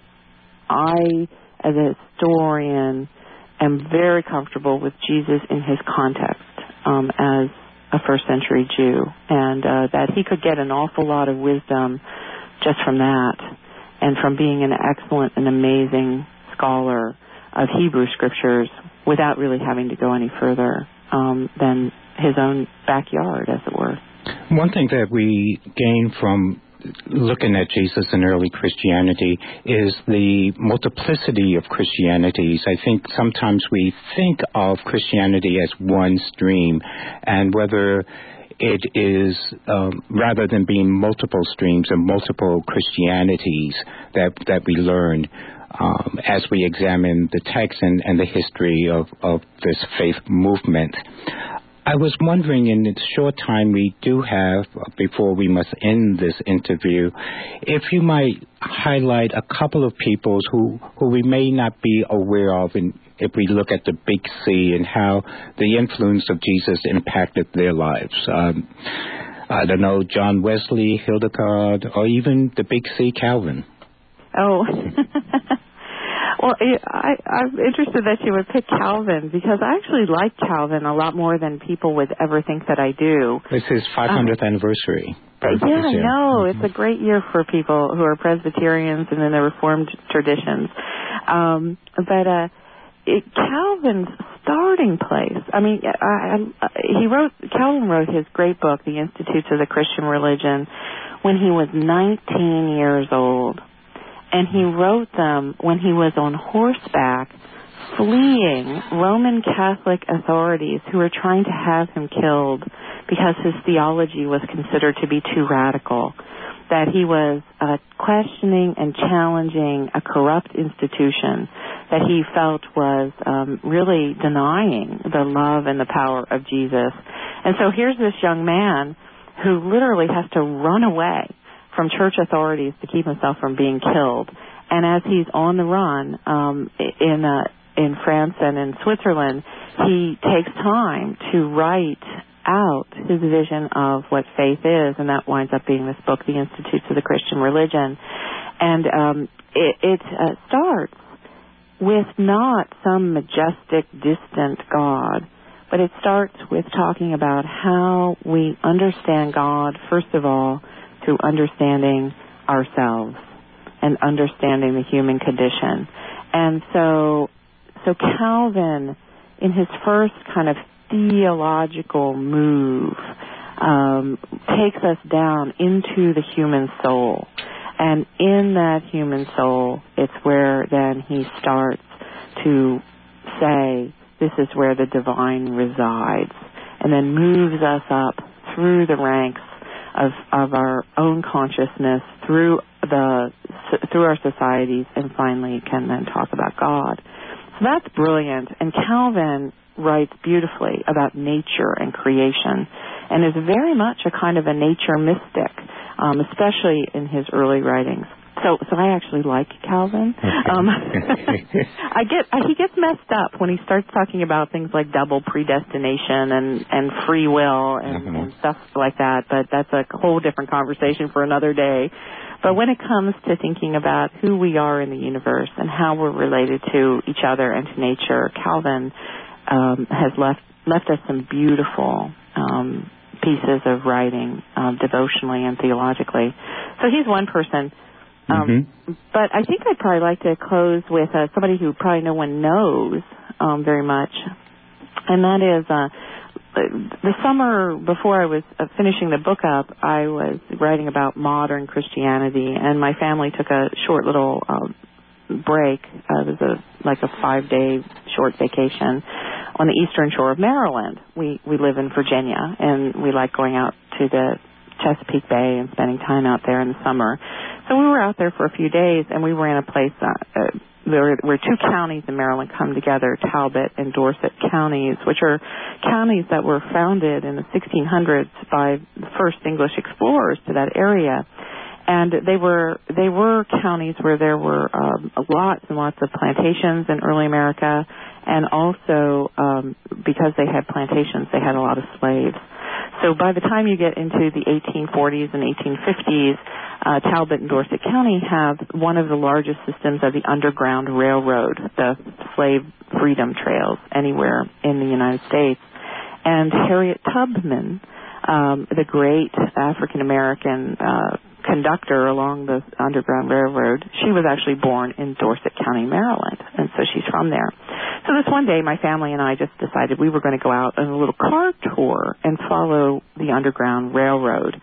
I, as a historian, am very comfortable with Jesus in his context um, as a first century Jew, and uh, that he could get an awful lot of wisdom just from that, and from being an excellent and amazing scholar of Hebrew scriptures without really having to go any further um, than his own backyard, as it were. One thing that we gain from looking at Jesus in early Christianity is the multiplicity of Christianities. I think sometimes we think of Christianity as one stream, and whether it is, um, rather than being multiple streams and multiple Christianities that, that we learn um, as we examine the text and, and the history of, of this faith movement. I was wondering, in the short time we do have before we must end this interview, if you might highlight a couple of people who, who we may not be aware of, in, if we look at the Big C and how the influence of Jesus impacted their lives. Um, I don't know, John Wesley, Hildegard, or even the Big C, Calvin. Oh, well, I, I'm interested that you would pick Calvin, because I actually like Calvin a lot more than people would ever think that I do. It's his five hundredth um, anniversary. Yeah, I know. Mm-hmm. It's a great year for people who are Presbyterians and in the Reformed traditions. Um, but uh, it, Calvin's starting place, I mean, I, I, he wrote, Calvin wrote his great book, The Institutes of the Christian Religion, when he was nineteen years old. And he wrote them when he was on horseback, fleeing Roman Catholic authorities who were trying to have him killed because his theology was considered to be too radical, that he was uh, questioning and challenging a corrupt institution that he felt was um, really denying the love and the power of Jesus. And so here's this young man who literally has to run away from church authorities to keep himself from being killed. And as he's on the run, um, in a in France and in Switzerland, he takes time to write out his vision of what faith is, and that winds up being this book, The Institutes of the Christian Religion. And um, it, it uh, starts with not some majestic, distant God, but it starts with talking about how we understand God, first of all, through understanding ourselves and understanding the human condition. And so, so Calvin, in his first kind of theological move, um, takes us down into the human soul. And in that human soul, it's where then he starts to say, this is where the divine resides, and then moves us up through the ranks of, of our own consciousness, through the through our societies, and finally can then talk about God. So that's brilliant. And Calvin writes beautifully about nature and creation, and is very much a kind of a nature mystic, um, especially in his early writings. So, so I actually like Calvin. Um, I get he gets messed up when he starts talking about things like double predestination and, and free will and, mm-hmm. and stuff like that. But that's a whole different conversation for another day. But when it comes to thinking about who we are in the universe and how we're related to each other and to nature, Calvin um, has left left us some beautiful um, pieces of writing, um, devotionally and theologically. So he's one person. Um, mm-hmm. But I think I'd probably like to close with uh, somebody who probably no one knows um, very much, and that is uh, the summer before I was uh, finishing the book up, I was writing about modern Christianity, and my family took a short little uh, break. Uh, it was a, like a five-day short vacation on the eastern shore of Maryland. We we live in Virginia, and we like going out to the Chesapeake Bay and spending time out there in the summer. So we were out there for a few days, and we were in a place uh, uh, there were two counties in Maryland come together, Talbot and Dorset counties, which are counties that were founded in the sixteen hundreds by the first English explorers to that area. And they were they were counties where there were um, lots and lots of plantations in early America, and also um, because they had plantations, they had a lot of slaves. So by the time you get into the eighteen forties and eighteen fifties, uh, Talbot and Dorset County have one of the largest systems of the Underground Railroad, the slave freedom trails anywhere in the United States. And Harriet Tubman, um, the great African-American uh, conductor along the Underground Railroad, she was actually born in Dorset County, Maryland, and so she's from there. So this one day, my family and I just decided we were going to go out on a little car tour and follow the Underground Railroad.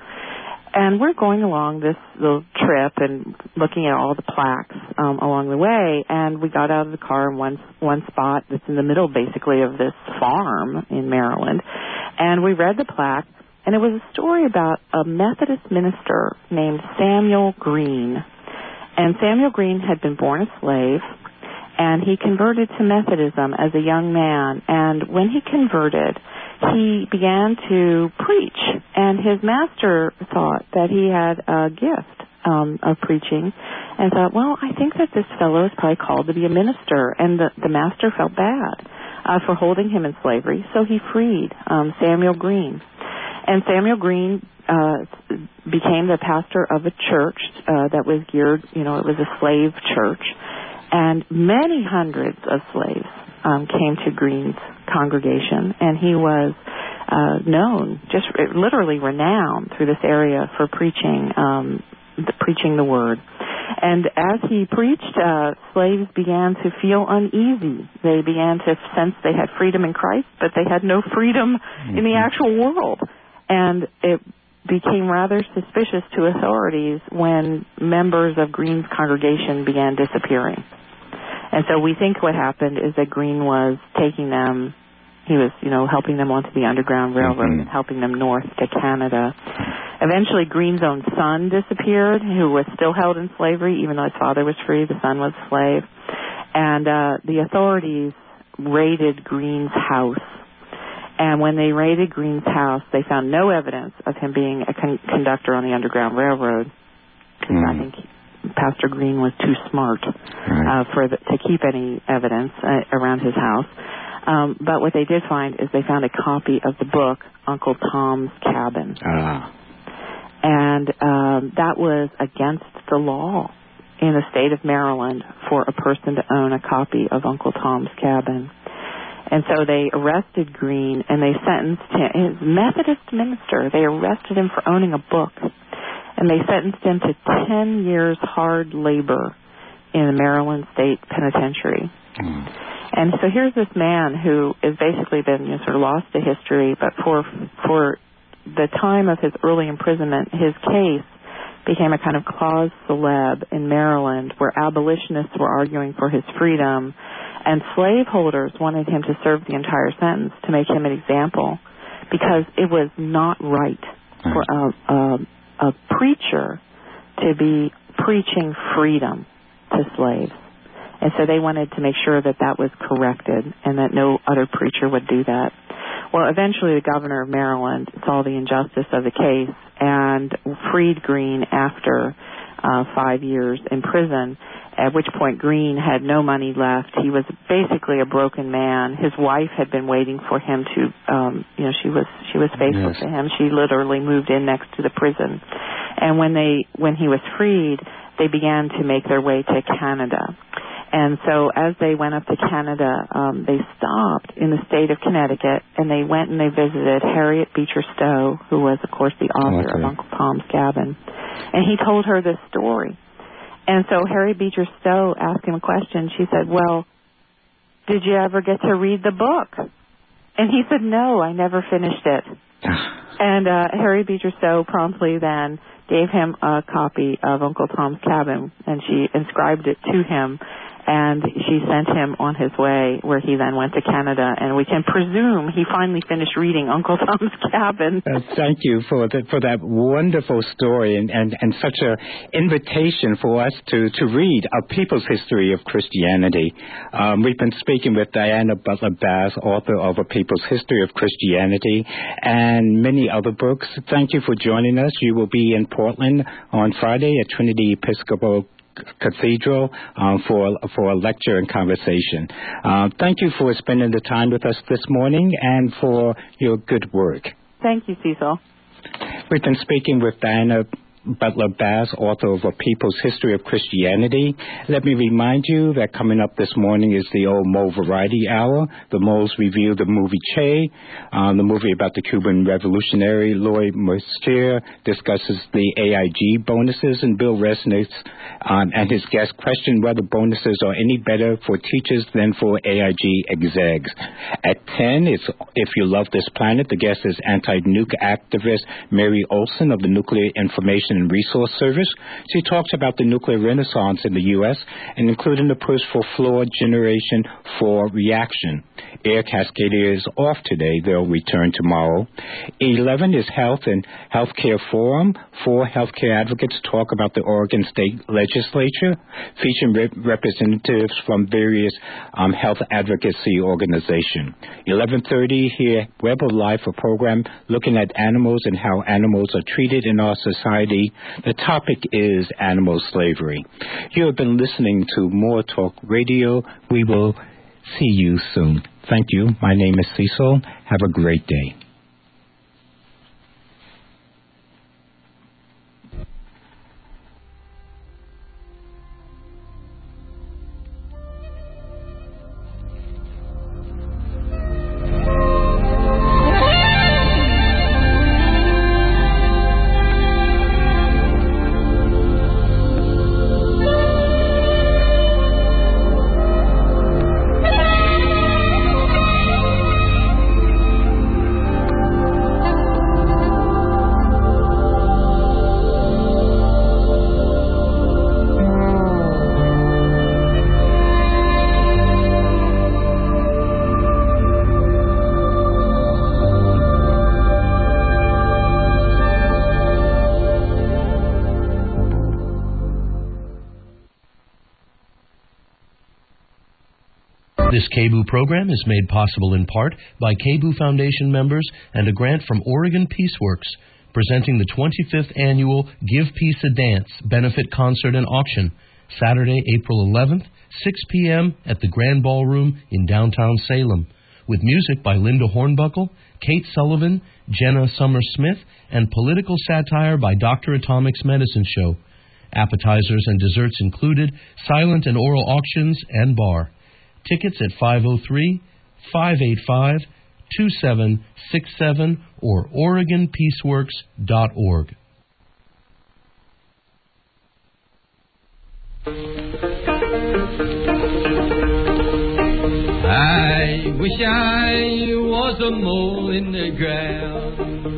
And we're going along this little trip and looking at all the plaques um, along the way, and we got out of the car in one, one spot that's in the middle, basically, of this farm in Maryland, and we read the plaque. And it was a story about a Methodist minister named Samuel Green. And Samuel Green had been born a slave, and he converted to Methodism as a young man. And when he converted, he began to preach. And his master thought that he had a gift um, of preaching and thought, well, I think that this fellow is probably called to be a minister. And the, the master felt bad uh, for holding him in slavery, so he freed um, Samuel Green. And Samuel Green uh, became the pastor of a church uh, that was geared, you know, it was a slave church. And many hundreds of slaves um, came to Green's congregation, and he was uh, known, just literally renowned through this area for preaching, um, the, preaching the word. And as he preached, uh, slaves began to feel uneasy. They began to sense they had freedom in Christ, but they had no freedom mm-hmm. in the actual world. And it became rather suspicious to authorities when members of Green's congregation began disappearing. And so we think what happened is that Green was taking them, he was, you know, helping them onto the Underground Railroad mm-hmm. and helping them north to Canada. Eventually, Green's own son disappeared, who was still held in slavery, even though his father was free, the son was a slave. And uh, the authorities raided Green's house. And when they raided Green's house, they found no evidence of him being a con- conductor on the Underground Railroad. Mm. I think Pastor Green was too smart uh, for the, to keep any evidence uh, around his house. Um, but what they did find is they found a copy of the book, Uncle Tom's Cabin. Ah. And um, that was against the law in the state of Maryland for a person to own a copy of Uncle Tom's Cabin. And so they arrested Green, and they sentenced him, his Methodist minister, they arrested him for owning a book. And they sentenced him to ten years hard labor in the Maryland State Penitentiary. Mm. And so here's this man who has basically been, you know, sort of lost to history, but for for the time of his early imprisonment, his case became a kind of cause célèbre in Maryland, where abolitionists were arguing for his freedom, and slaveholders wanted him to serve the entire sentence to make him an example, because it was not right for a, a, a preacher to be preaching freedom to slaves. And so they wanted to make sure that that was corrected and that no other preacher would do that. Well, eventually the governor of Maryland saw the injustice of the case and freed Green after uh, five years in prison, at which point Green had no money left. He was basically a broken man. His wife had been waiting for him to, um, you know, she was she was faithful yes. to him. She literally moved in next to the prison. And when they when he was freed, they began to make their way to Canada. And so as they went up to Canada, um, they stopped in the state of Connecticut, and they went and they visited Harriet Beecher Stowe, who was, of course, the author okay. of Uncle Tom's Cabin. And he told her this story. And so Harriet Beecher Stowe asked him a question. She said, well, did you ever get to read the book? And he said, no, I never finished it. And uh, Harriet Beecher Stowe promptly then gave him a copy of Uncle Tom's Cabin, and she inscribed it to him, and she sent him on his way, where he then went to Canada, and we can presume he finally finished reading Uncle Tom's Cabin. Uh, thank you for the, for that wonderful story, and, and, and such an invitation for us to, to read A People's History of Christianity. Um, we've been speaking with Diana Butler Bass, author of A People's History of Christianity, and many other books. Thank you for joining us. You will be in Portland on Friday at Trinity Episcopal Cathedral um, for for a lecture and conversation. Uh, thank you for spending the time with us this morning and for your good work. Thank you, Cecil. We've been speaking with Diana Butler Bass, author of A People's History of Christianity. Let me remind you that coming up this morning is the old Mo Variety Hour. The Moles review the movie Che, um, the movie about the Cuban revolutionary. Lloyd Mercier discusses the A I G bonuses, and Bill Resnick um, and his guest question whether bonuses are any better for teachers than for A I G execs. At ten, it's If You Love This Planet. The guest is anti-nuke activist Mary Olson of the Nuclear Information and Resource Service. She talks about the nuclear renaissance in the U S and including the push for fluor generation for reaction. Air Cascadia is off today. They'll return tomorrow. eleven is Health and Healthcare Forum. Four healthcare advocates talk about the Oregon State Legislature, featuring rep- representatives from various um, health advocacy organizations. eleven thirty here, Web of Life, a program looking at animals and how animals are treated in our society. The topic is animal slavery. You have been listening to More Talk Radio. We will see you soon. Thank you. My name is Cecil. Have a great day. This K B U program is made possible in part by K B U Foundation members and a grant from Oregon Peaceworks. presenting the twenty-fifth Annual Give Peace a Dance Benefit Concert and Auction, Saturday, April eleventh, six p.m. at the Grand Ballroom in downtown Salem, with music by Linda Hornbuckle, Kate Sullivan, Jenna Summer-Smith, and political satire by Doctor Atomic's Medicine Show. Appetizers and desserts included, silent and oral auctions, and bar. Tickets at five oh three, five eight five, two seven six seven or Oregon Peaceworks dot org. I wish I was a mole in the ground.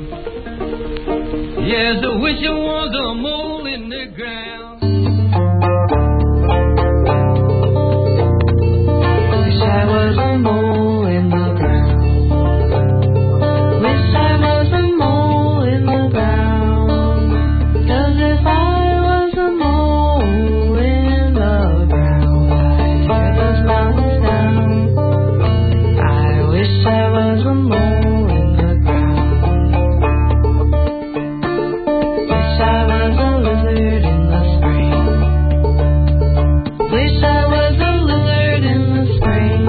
Yes, I wish I was a mole in the ground. Wish I was a mole in the ground. Wish I was a mole in the ground. 'Cause if I was a mole in the ground, I'd tear those mountains down. I wish I was a mole in the ground. Wish I was a lizard in the spring. Wish I was a lizard in the spring.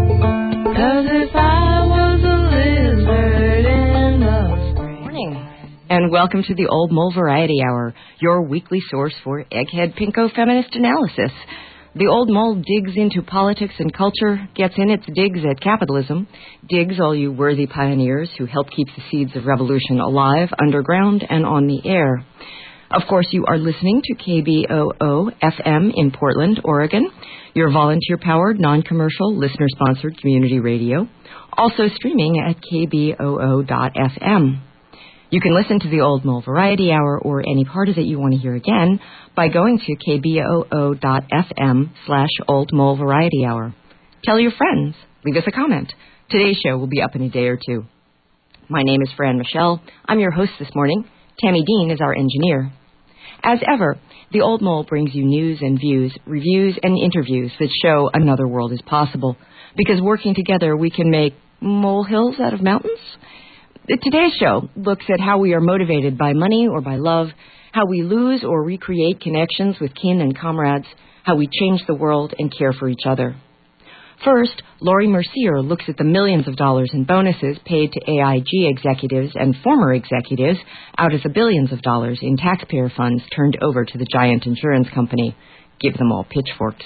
'Cause if I was a lizard in the spring. Morning, and welcome to the Old Mole Variety Hour, your weekly source for egghead pinko feminist analysis. The Old Mole digs into politics and culture, gets in its digs at capitalism, digs all you worthy pioneers who help keep the seeds of revolution alive, underground, and on the air. Of course, you are listening to K B O O F M in Portland, Oregon, your volunteer-powered, non-commercial, listener-sponsored community radio, also streaming at K B O O dot F M. You can listen to the Old Mole Variety Hour or any part of it you want to hear again by going to K B O O dot F M slash Old Mole Variety Hour. Tell your friends. Leave us a comment. Today's show will be up in a day or two. My name is Fran Michelle. I'm your host this morning. Tammy Dean is our engineer. As ever, the Old Mole brings you news and views, reviews and interviews that show another world is possible. Because working together, we can make molehills out of mountains. Today's show looks at how we are motivated by money or by love, how we lose or recreate connections with kin and comrades, how we change the world and care for each other. First, Laurie Mercier looks at the millions of dollars in bonuses paid to A I G executives and former executives out of the billions of dollars in taxpayer funds turned over to the giant insurance company. Give them all pitchforks.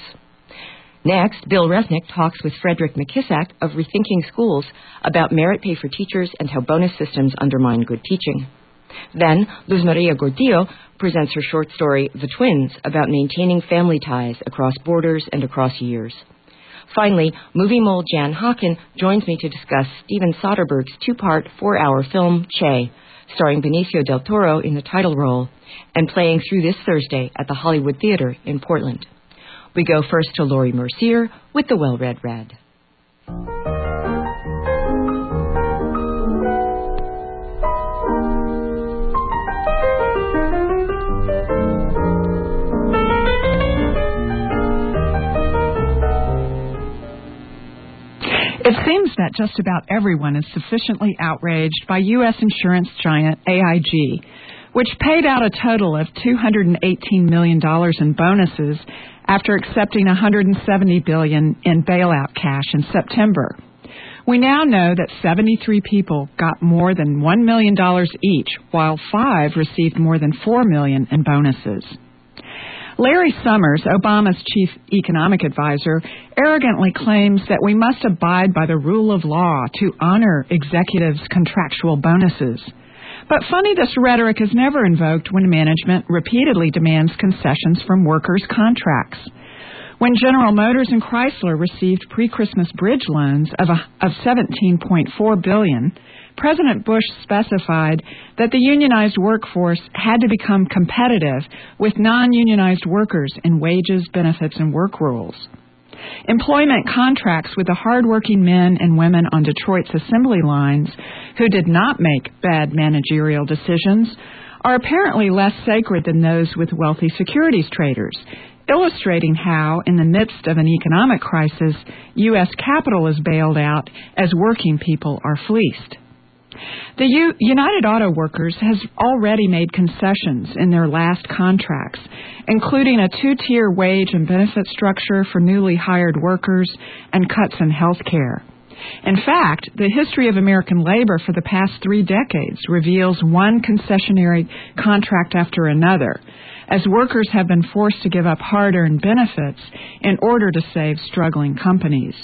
Next, Bill Resnick talks with Frederick McKissack of Rethinking Schools about merit pay for teachers and how bonus systems undermine good teaching. Then, Luz Maria Gordillo presents her short story, The Twins, about maintaining family ties across borders and across years. Finally, movie mole Jan Hawken joins me to discuss Steven Soderbergh's two-part, four-hour film, Che, starring Benicio del Toro in the title role, and playing through this Thursday at the Hollywood Theater in Portland. We go first to Laurie Mercier with the Well-Read Read. It seems that just about everyone is sufficiently outraged by U S insurance giant A I G, which paid out a total of two hundred eighteen million dollars in bonuses after accepting one hundred seventy billion dollars in bailout cash in September. We now know that seventy-three people got more than one million dollars each, while five received more than four million dollars in bonuses. Larry Summers, Obama's chief economic advisor, arrogantly claims that we must abide by the rule of law to honor executives' contractual bonuses. But funny, this rhetoric is never invoked when management repeatedly demands concessions from workers' contracts. When General Motors and Chrysler received pre-Christmas bridge loans of, a, of seventeen point four billion dollars, President Bush specified that the unionized workforce had to become competitive with non-unionized workers in wages, benefits, and work rules. Employment contracts with the hardworking men and women on Detroit's assembly lines who did not make bad managerial decisions are apparently less sacred than those with wealthy securities traders, illustrating how, in the midst of an economic crisis, U S capital is bailed out as working people are fleeced. The U- United Auto Workers has already made concessions in their last contracts, including a two-tier wage and benefit structure for newly hired workers and cuts in health care. In fact, the history of American labor for the past three decades reveals one concessionary contract after another, as workers have been forced to give up hard-earned benefits in order to save struggling companies.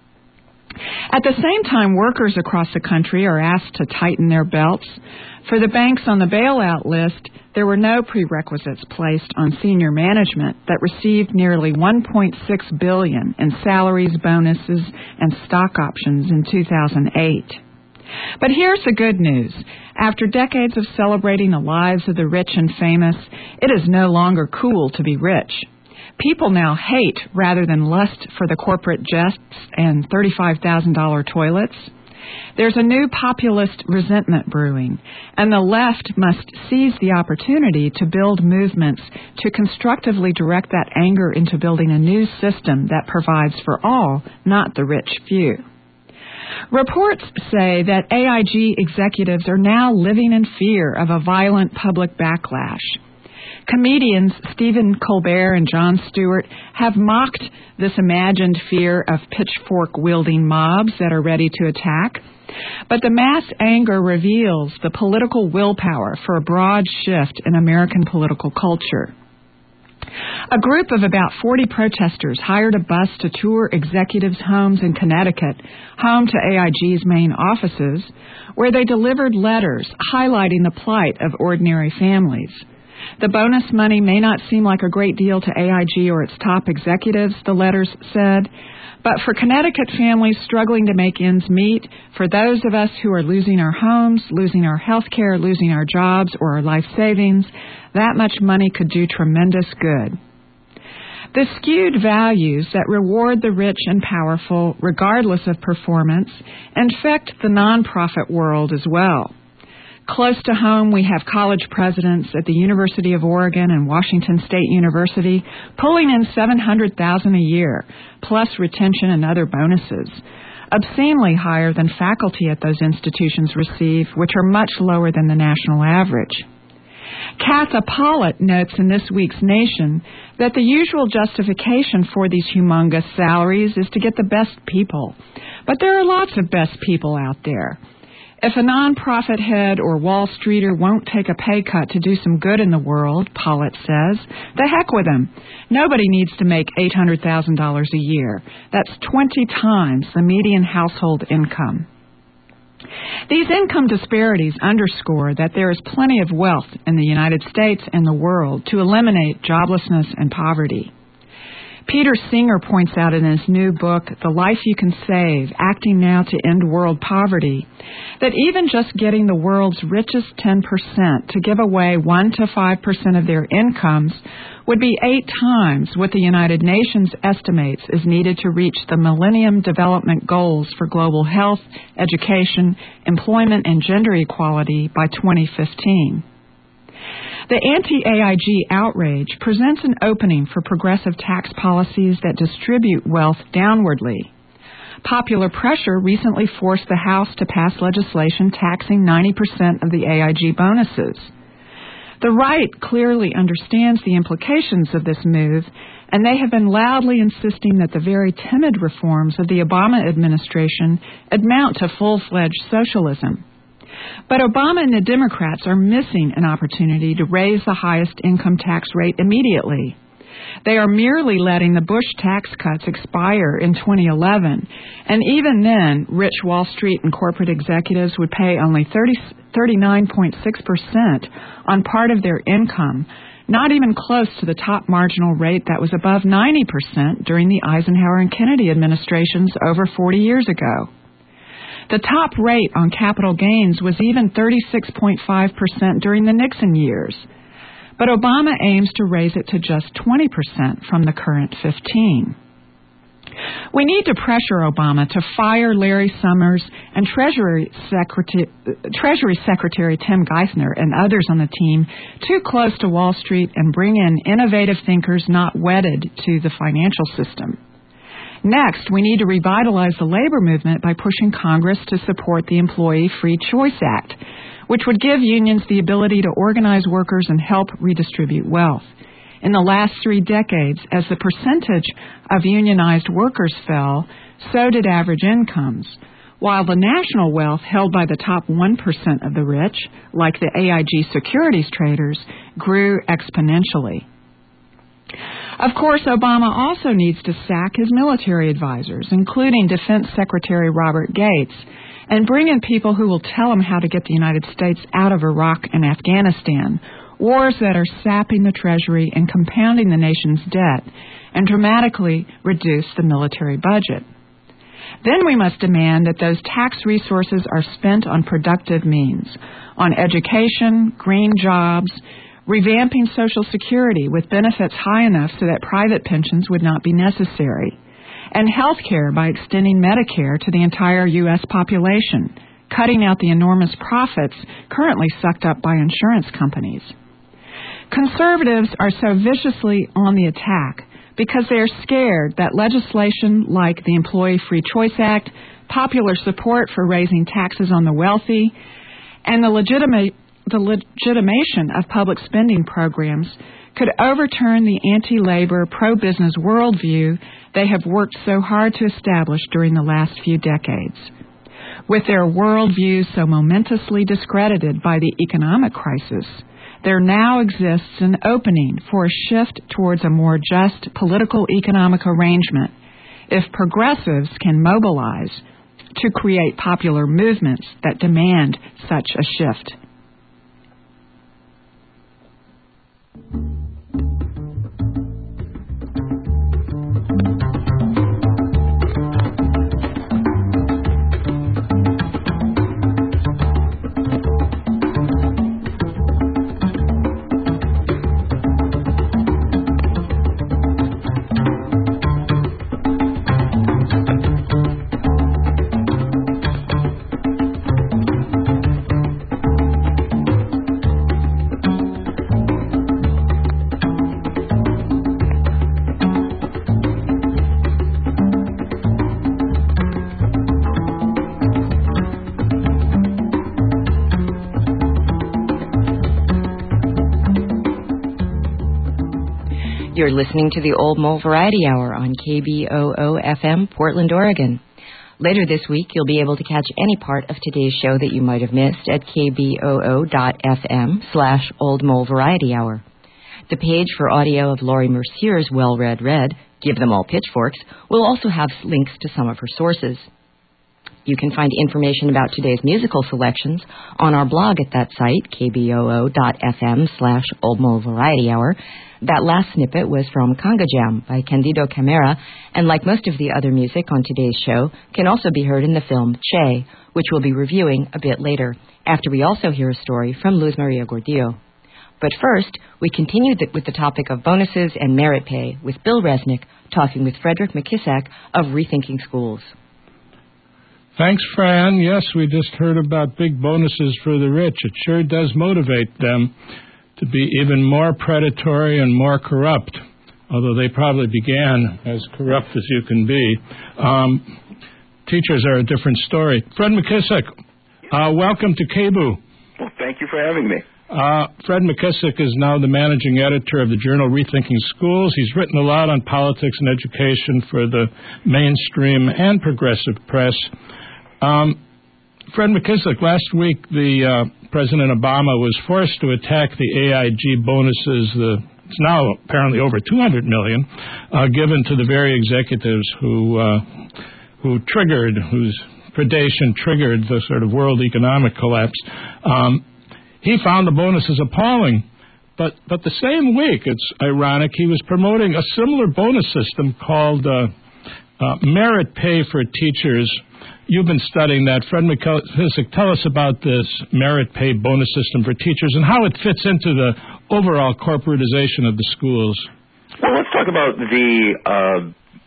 At the same time, workers across the country are asked to tighten their belts. For the banks on the bailout list, there were no prerequisites placed on senior management that received nearly one point six billion dollars in salaries, bonuses, and stock options in two thousand eight. But here's the good news. After decades of celebrating the lives of the rich and famous, it is no longer cool to be rich. People now hate rather than lust for the corporate jets and thirty-five thousand dollars toilets. There's a new populist resentment brewing, and the left must seize the opportunity to build movements to constructively direct that anger into building a new system that provides for all, not the rich few. Reports say that A I G executives are now living in fear of a violent public backlash. Comedians Stephen Colbert and Jon Stewart have mocked this imagined fear of pitchfork-wielding mobs that are ready to attack. But the mass anger reveals the political willpower for a broad shift in American political culture. A group of about forty protesters hired a bus to tour executives' homes in Connecticut, home to A I G's main offices, where they delivered letters highlighting the plight of ordinary families. The bonus money may not seem like a great deal to A I G or its top executives, the letters said, but for Connecticut families struggling to make ends meet, for those of us who are losing our homes, losing our health care, losing our jobs or our life savings, that much money could do tremendous good. The skewed values that reward the rich and powerful, regardless of performance, infect the nonprofit world as well. Close to home, we have college presidents at the University of Oregon and Washington State University pulling in seven hundred thousand dollars a year, plus retention and other bonuses, obscenely higher than faculty at those institutions receive, which are much lower than the national average. Katha Pollitt notes in this week's Nation that the usual justification for these humongous salaries is to get the best people. But there are lots of best people out there. If a nonprofit head or Wall Streeter won't take a pay cut to do some good in the world, Pollitt says, the heck with them. Nobody needs to make eight hundred thousand dollars a year. That's twenty times the median household income. These income disparities underscore that there is plenty of wealth in the United States and the world to eliminate joblessness and poverty. Peter Singer points out in his new book, The Life You Can Save, Acting Now to End World Poverty, that even just getting the world's richest ten percent to give away one to five percent of their incomes would be eight times what the United Nations estimates is needed to reach the Millennium Development Goals for global health, education, employment, and gender equality by twenty fifteen. The anti-A I G outrage presents an opening for progressive tax policies that distribute wealth downwardly. Popular pressure recently forced the House to pass legislation taxing ninety percent of the A I G bonuses. The right clearly understands the implications of this move, and they have been loudly insisting that the very timid reforms of the Obama administration amount to full-fledged socialism. But Obama and the Democrats are missing an opportunity to raise the highest income tax rate immediately. They are merely letting the Bush tax cuts expire in twenty eleven, and even then, rich Wall Street and corporate executives would pay only thirty-nine point six percent on part of their income, not even close to the top marginal rate that was above ninety percent during the Eisenhower and Kennedy administrations over forty years ago. The top rate on capital gains was even thirty-six point five percent during the Nixon years. But Obama aims to raise it to just twenty percent from the current fifteen. We need to pressure Obama to fire Larry Summers and Treasury Secretary, Treasury Secretary Tim Geithner and others on the team too close to Wall Street and bring in innovative thinkers not wedded to the financial system. Next, we need to revitalize the labor movement by pushing Congress to support the Employee Free Choice Act, which would give unions the ability to organize workers and help redistribute wealth. In the last three decades, as the percentage of unionized workers fell, so did average incomes, while the national wealth held by the top one percent of the rich, like the A I G securities traders, grew exponentially. Of course, Obama also needs to sack his military advisors, including Defense Secretary Robert Gates, and bring in people who will tell him how to get the United States out of Iraq and Afghanistan, wars that are sapping the Treasury and compounding the nation's debt, and dramatically reduce the military budget. Then we must demand that those tax resources are spent on productive means, on education, green jobs, revamping Social Security with benefits high enough so that private pensions would not be necessary, and health care by extending Medicare to the entire U S population, cutting out the enormous profits currently sucked up by insurance companies. Conservatives are so viciously on the attack because they are scared that legislation like the Employee Free Choice Act, popular support for raising taxes on the wealthy, and the, legitima- the legitimation of public spending programs could overturn the anti-labor, pro-business worldview they have worked so hard to establish during the last few decades. With their worldview so momentously discredited by the economic crisis, there now exists an opening for a shift towards a more just political economic arrangement if progressives can mobilize to create popular movements that demand such a shift. You're listening to the Old Mole Variety Hour on K B O O F M, Portland, Oregon. Later this week, you'll be able to catch any part of today's show that you might have missed at kboo.fm slash Old Mole Variety Hour. The page for audio of Laurie Mercier's well-read read, Give Them All Pitchforks, will also have links to some of her sources. You can find information about today's musical selections on our blog at that site, kboo.fm slash Old Mole Variety Hour. That last snippet was from Conga Jam by Candido Camara, and like most of the other music on today's show, can also be heard in the film Che, which we'll be reviewing a bit later, after we also hear a story from Luz Maria Gordillo. But first, we continue the, with the topic of bonuses and merit pay with Bill Resnick talking with Frederick McKissack of Rethinking Schools. Thanks, Fran. Yes, we just heard about big bonuses for the rich. It sure does motivate them to be even more predatory and more corrupt, although they probably began as corrupt as you can be. Um, teachers are a different story. Fred McKissack, uh, welcome to K B O O. Well, thank you for having me. Uh, Fred McKissack is now the managing editor of the journal Rethinking Schools. He's written a lot on politics and education for the mainstream and progressive press. Um, Fred McKissack, last week the uh, President Obama was forced to attack the A I G bonuses, the, it's now apparently over two hundred million dollars, uh, given to the very executives who uh, who triggered, whose predation triggered the sort of world economic collapse. Um, he found the bonuses appalling. But but the same week, it's ironic, he was promoting a similar bonus system called uh, uh, merit pay for teachers. You've been studying that. Fred McKissack, tell us about this merit pay bonus system for teachers and how it fits into the overall corporatization of the schools. Well, let's talk about the uh,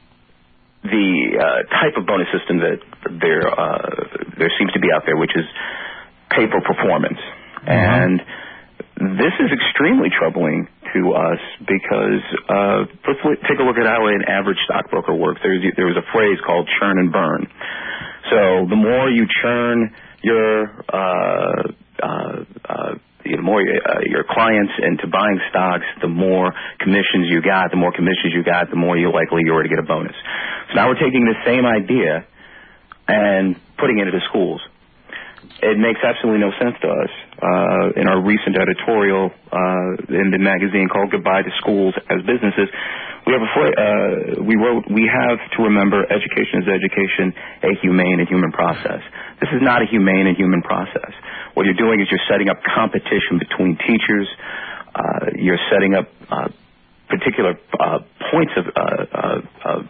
the uh, type of bonus system that there uh, there seems to be out there, which is pay for performance. Uh-huh. And this is extremely troubling to us because uh, let's look, take a look at how an average stockbroker works. There's, there was a phrase called churn and burn. So the more you churn your uh, uh, uh, the more uh, your clients into buying stocks, the more commissions you got. The more commissions you got, the more you likely you were to get a bonus. So now we're taking the same idea and putting it into schools. It makes absolutely no sense to us. Uh, in our recent editorial uh, in the magazine called "Goodbye to Schools as Businesses," we have a uh, we wrote, "We have to remember education is education, a humane and human process." This is not a humane and human process. What you're doing is you're setting up competition between teachers. Uh, you're setting up uh, particular uh, points of. Uh, uh, of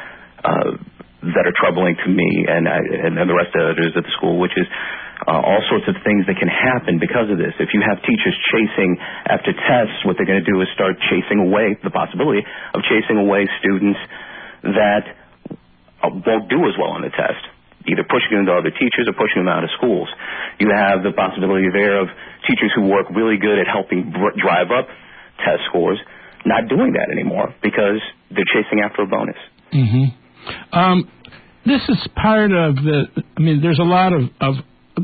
uh, that are troubling to me and, I, and the rest of the editors at the school, which is uh, all sorts of things that can happen because of this. If you have teachers chasing after tests, what they're going to do is start chasing away, the possibility of chasing away students that uh, won't do as well on the test, either pushing them to other teachers or pushing them out of schools. You have the possibility there of teachers who work really good at helping br- drive up test scores not doing that anymore because they're chasing after a bonus. Mm-hmm. Um, this is part of the, I mean, there's a lot of, of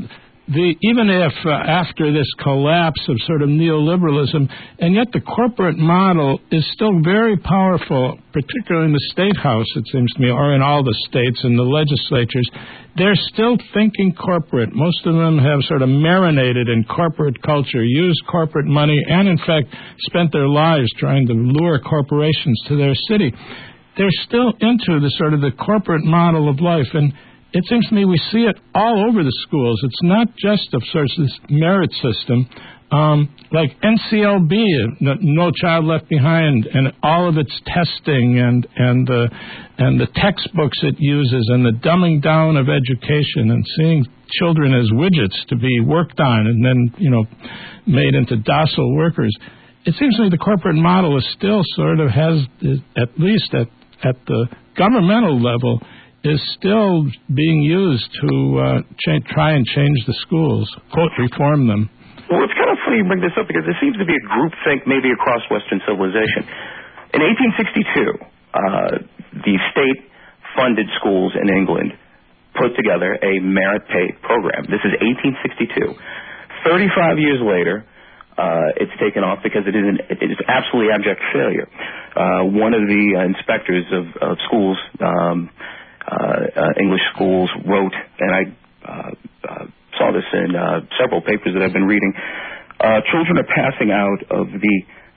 the, even if uh, after this collapse of sort of neoliberalism, and yet the corporate model is still very powerful, particularly in the state house, it seems to me, or in all the states and the legislatures. They're still thinking corporate. Most of them have sort of marinated in corporate culture, used corporate money, and in fact spent their lives trying to lure corporations to their city. They're still into the sort of the corporate model of life, and it seems to me we see it all over the schools. It's not just of sort of this merit system, um, like N C L B, No Child Left Behind, and all of its testing and and the and the textbooks it uses, and the dumbing down of education, and seeing children as widgets to be worked on, and then you know made into docile workers. It seems to me the corporate model is still sort of has, at least at at the governmental level, is still being used to uh, cha- try and change the schools, quote, reform them. Well, it's kind of funny you bring this up because there seems to be a groupthink maybe across Western civilization. In eighteen sixty-two, uh, the state-funded schools in England put together a merit pay program. This is eighteen sixty-two. thirty-five years later, Uh, it's taken off because it is an, it is absolutely abject failure. Uh, one of the uh, inspectors of, of schools, um, uh, uh, English schools, wrote, and I uh, uh, saw this in uh, several papers that I've been reading, uh, children are passing out of the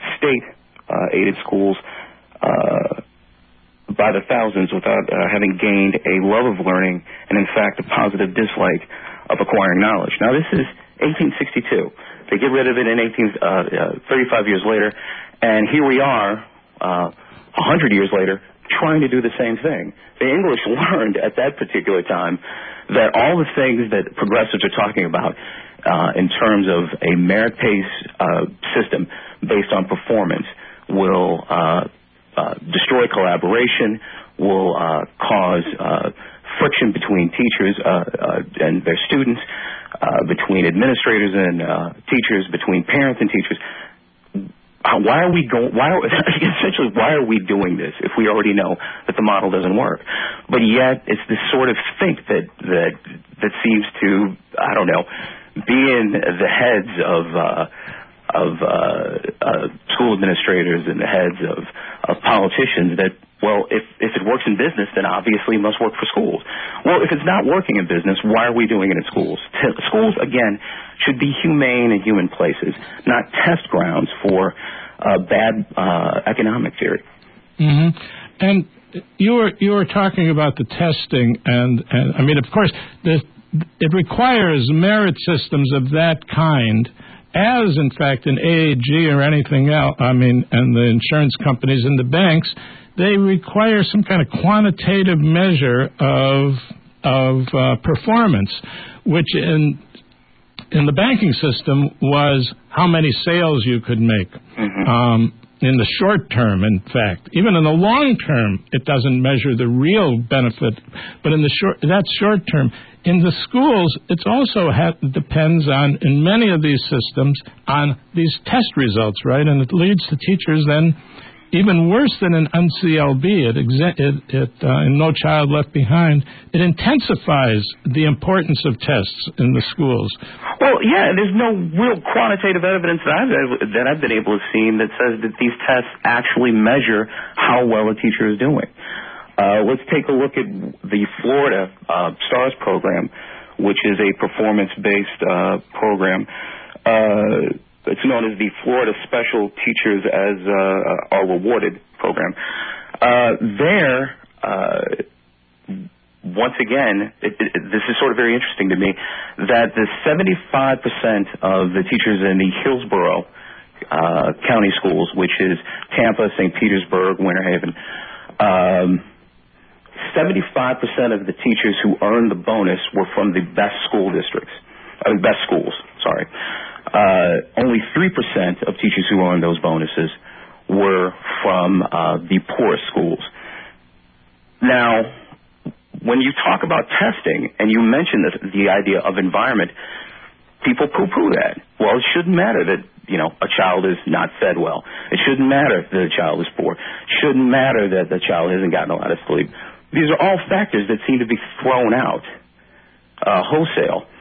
state-aided uh, schools uh, by the thousands without uh, having gained a love of learning and, in fact, a positive dislike of acquiring knowledge. Now, this is eighteen sixty-two. They get rid of it in eighteen, uh, uh, thirty-five years later, and here we are, uh, one hundred years later, trying to do the same thing. The English learned at that particular time that all the things that progressives are talking about uh, in terms of a merit-based uh, system based on performance will uh, uh, destroy collaboration, will uh, cause uh, friction between teachers uh, uh, and their students, Uh, between administrators and uh, teachers, between parents and teachers. Uh, why are we going? Why are, essentially why are we doing this if we already know that the model doesn't work? But yet it's this sort of think that that that seems to I don't know be in the heads of uh, of uh, uh, school administrators and the heads of of politicians that. Well, if, if it works in business, then obviously it must work for schools. Well, if it's not working in business, why are we doing it in schools? T- schools, again, should be humane and human places, not test grounds for uh, bad uh, economic theory. Mm-hmm. And you were you were talking about the testing, and, and I mean, of course, the, it requires merit systems of that kind, as in fact in A A G or anything else. I mean, and the insurance companies and the banks. They require some kind of quantitative measure of of uh, performance, which in in the banking system was how many sales you could make. Mm-hmm. Um, in the short term, in fact. Even in the long term, it doesn't measure the real benefit. But in the short, that's short term. In the schools, it also ha- depends on, in many of these systems, on these test results, right? And it leads to teachers then, even worse than in N C L B, it, exe- it, it uh, in No Child Left Behind, it intensifies the importance of tests in the schools. Well, yeah, there's no real quantitative evidence that I've, that I've been able to see that says that these tests actually measure how well a teacher is doing. Uh, let's take a look at the Florida uh, STARS program, which is a performance-based uh, program. Uh, It's known as the Florida Special Teachers as uh, Are Rewarded program. Uh, there, uh, once again, it, it, this is sort of very interesting to me, that the seventy-five percent of the teachers in the Hillsborough uh, County schools, which is Tampa, Saint Petersburg, Winter Haven, um, seventy-five percent of the teachers who earned the bonus were from the best school districts, uh, best schools, sorry. Uh, only three percent of teachers who earned those bonuses were from uh, the poorest schools. Now, when you talk about testing and you mention this, the idea of environment, people poo-poo that. Well, it shouldn't matter that, you know, a child is not fed well. It shouldn't matter that a child is poor. It shouldn't matter that the child hasn't gotten a lot of sleep. These are all factors that seem to be thrown out uh, wholesale.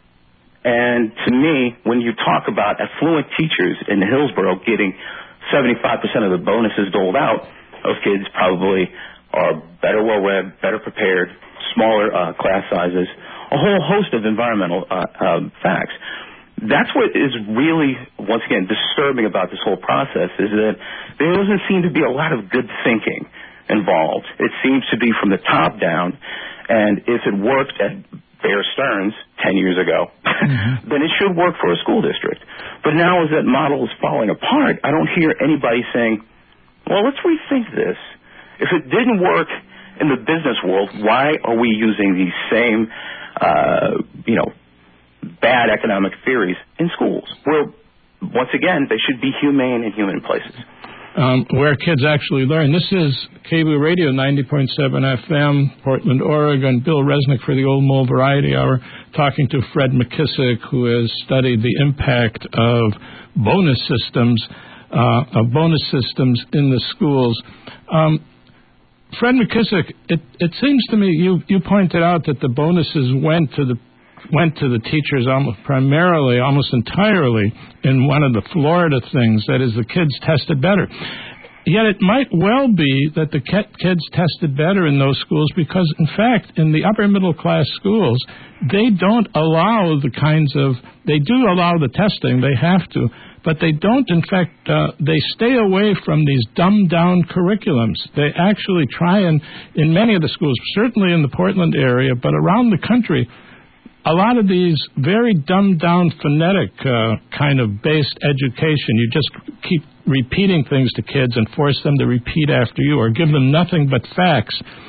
And to me, when you talk about affluent teachers in Hillsborough getting seventy-five percent of the bonuses doled out, those kids probably are better well-read, better prepared, smaller uh, class sizes, a whole host of environmental uh, um, facts. That's what is really, once again, disturbing about this whole process is that there doesn't seem to be a lot of good thinking involved. It seems to be from the top down, and if it worked at Bear Stearns ten years ago, mm-hmm. then it should work for a school district. But now as that model is falling apart, I don't hear anybody saying, well, let's rethink this. If it didn't work in the business world, why are we using these same, uh, you know, bad economic theories in schools? Where, once again, they should be humane in human places. Um, where kids actually learn. This is K B Radio ninety point seven F M, Portland, Oregon. Bill Resnick for the Old Mole Variety Hour, talking to Fred McKissick, who has studied the impact of bonus systems, uh, of bonus systems in the schools. Um, Fred McKissick, it, it seems to me you, you pointed out that the bonuses went to the went to the teachers almost primarily, almost entirely, in one of the Florida things, that is, the kids tested better. Yet it might well be that the kids tested better in those schools because, in fact, in the upper middle class schools, they don't allow the kinds of, they do allow the testing, they have to, but they don't, in fact, uh, they stay away from these dumbed-down curriculums. They actually try and, in many of the schools, certainly in the Portland area, but around the country, a lot of these very dumbed-down phonetic uh, kind of based education, you just keep repeating things to kids and force them to repeat after you or give them nothing but facts.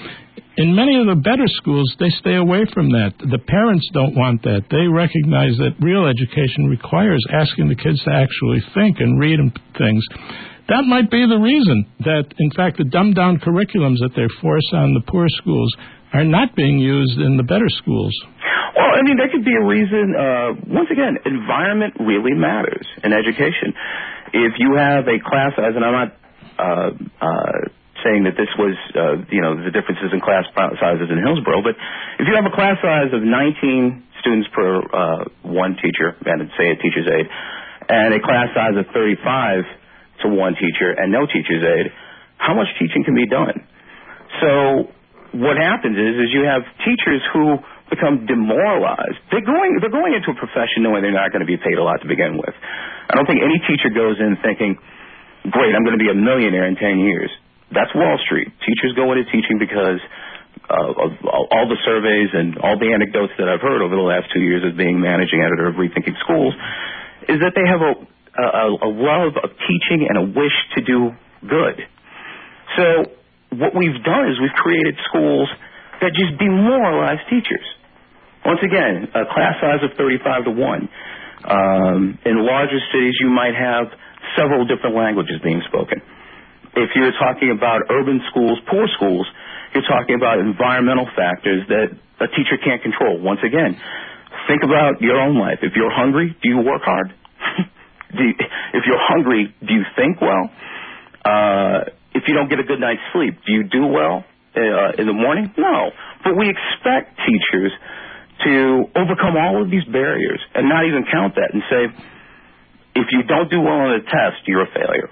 In many of the better schools, they stay away from that. The parents don't want that. They recognize that real education requires asking the kids to actually think and read and things. That might be the reason that, in fact, the dumbed-down curriculums that they force on the poor schools are not being used in the better schools. Well, I mean, that could be a reason. Uh, once again, environment really matters in education. If you have a class size, and I'm not uh, uh, saying that this was, uh, you know, the differences in class sizes in Hillsborough, but if you have a class size of nineteen students per uh, one teacher, and say a teacher's aide, and a class size of thirty-five to one teacher and no teacher's aide, how much teaching can be done? So what happens is, is you have teachers who become demoralized. They're going, they're going into a profession knowing they're not going to be paid a lot to begin with. I don't think any teacher goes in thinking, great, I'm going to be a millionaire in ten years. That's Wall Street. Teachers go into teaching because uh, of all the surveys and all the anecdotes that I've heard over the last two years as being managing editor of Rethinking Schools, is that they have a, a, a love of teaching and a wish to do good. So what we've done is we've created schools that just demoralize teachers. Once again, a class size of thirty-five to one. Um, in larger cities, you might have several different languages being spoken. If you're talking about urban schools, poor schools, you're talking about environmental factors that a teacher can't control. Once again, think about your own life. If you're hungry, do you work hard? do you, if you're hungry, do you think well? Uh, if you don't get a good night's sleep, do you do well uh, in the morning? No. But we expect teachers to overcome all of these barriers and not even count that and say, if you don't do well on a test, you're a failure.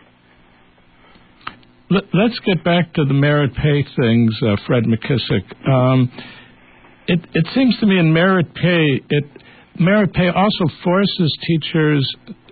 Let's get back to the merit pay things, uh, Fred McKissick. Um, it, it seems to me in merit pay, it merit pay also forces teachers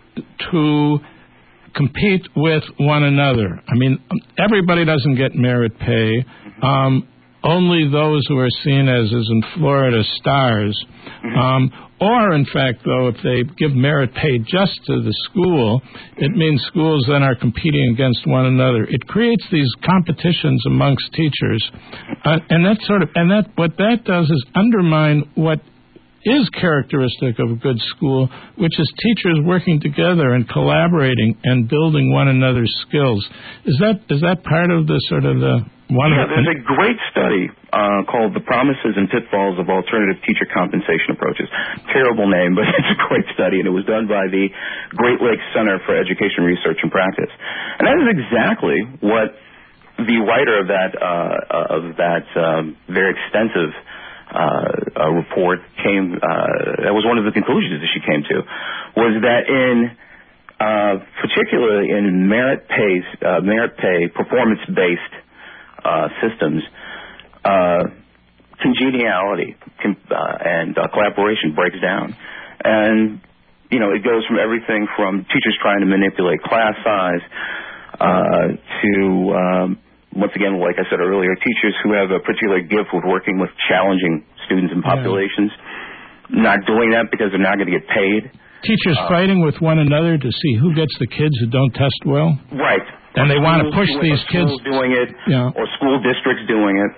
to compete with one another. I mean, everybody doesn't get merit pay. Um, only those who are seen as, as in Florida, stars. Um, or, in fact, though, if they give merit pay just to the school, it means schools then are competing against one another. It creates these competitions amongst teachers, uh, and that sort of and that what that does is undermine what is characteristic of a good school, which is teachers working together and collaborating and building one another's skills. Is that is that part of the sort of the one? Yeah, of there's a great study uh, called "The Promises and Pitfalls of Alternative Teacher Compensation Approaches." Terrible name, but it's a great study, and it was done by the Great Lakes Center for Education Research and Practice. And that is exactly what the writer of that uh, of that um, very extensive Uh, a report came, uh, that was one of the conclusions that she came to, was that in, uh, particularly in merit pay, uh, merit pay, performance-based, uh, systems, uh, congeniality can, uh, and uh, collaboration breaks down. And, you know, it goes from everything from teachers trying to manipulate class size, uh, to, um, once again, like I said earlier, teachers who have a particular gift with working with challenging students and populations, yeah. not doing that because they're not going to get paid. Teachers uh, fighting with one another to see who gets the kids who don't test well. Right. And or they want to push these kids. doing it, yeah. or school districts doing it.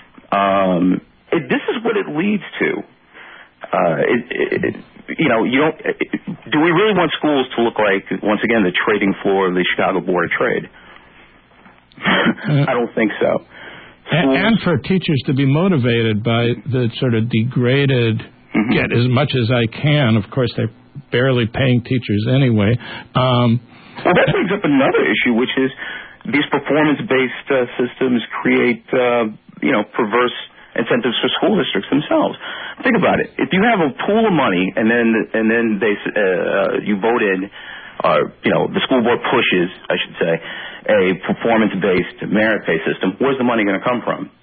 Um, it this is what it leads to. Uh, it, it, you know, you don't. It, do we really want schools to look like, once again, the trading floor of the Chicago Board of Trade? I don't think so. And, and for teachers to be motivated by the sort of degraded, mm-hmm. get as much as I can. Of course, they're barely paying teachers anyway. Um, well, that brings up another issue, which is these performance-based uh, systems create, uh, you know, perverse incentives for school districts themselves. Think about it. If you have a pool of money and then and then they uh, you vote in, or you know, the school board pushes, I should say, a performance-based merit pay system, where's the money going to come from?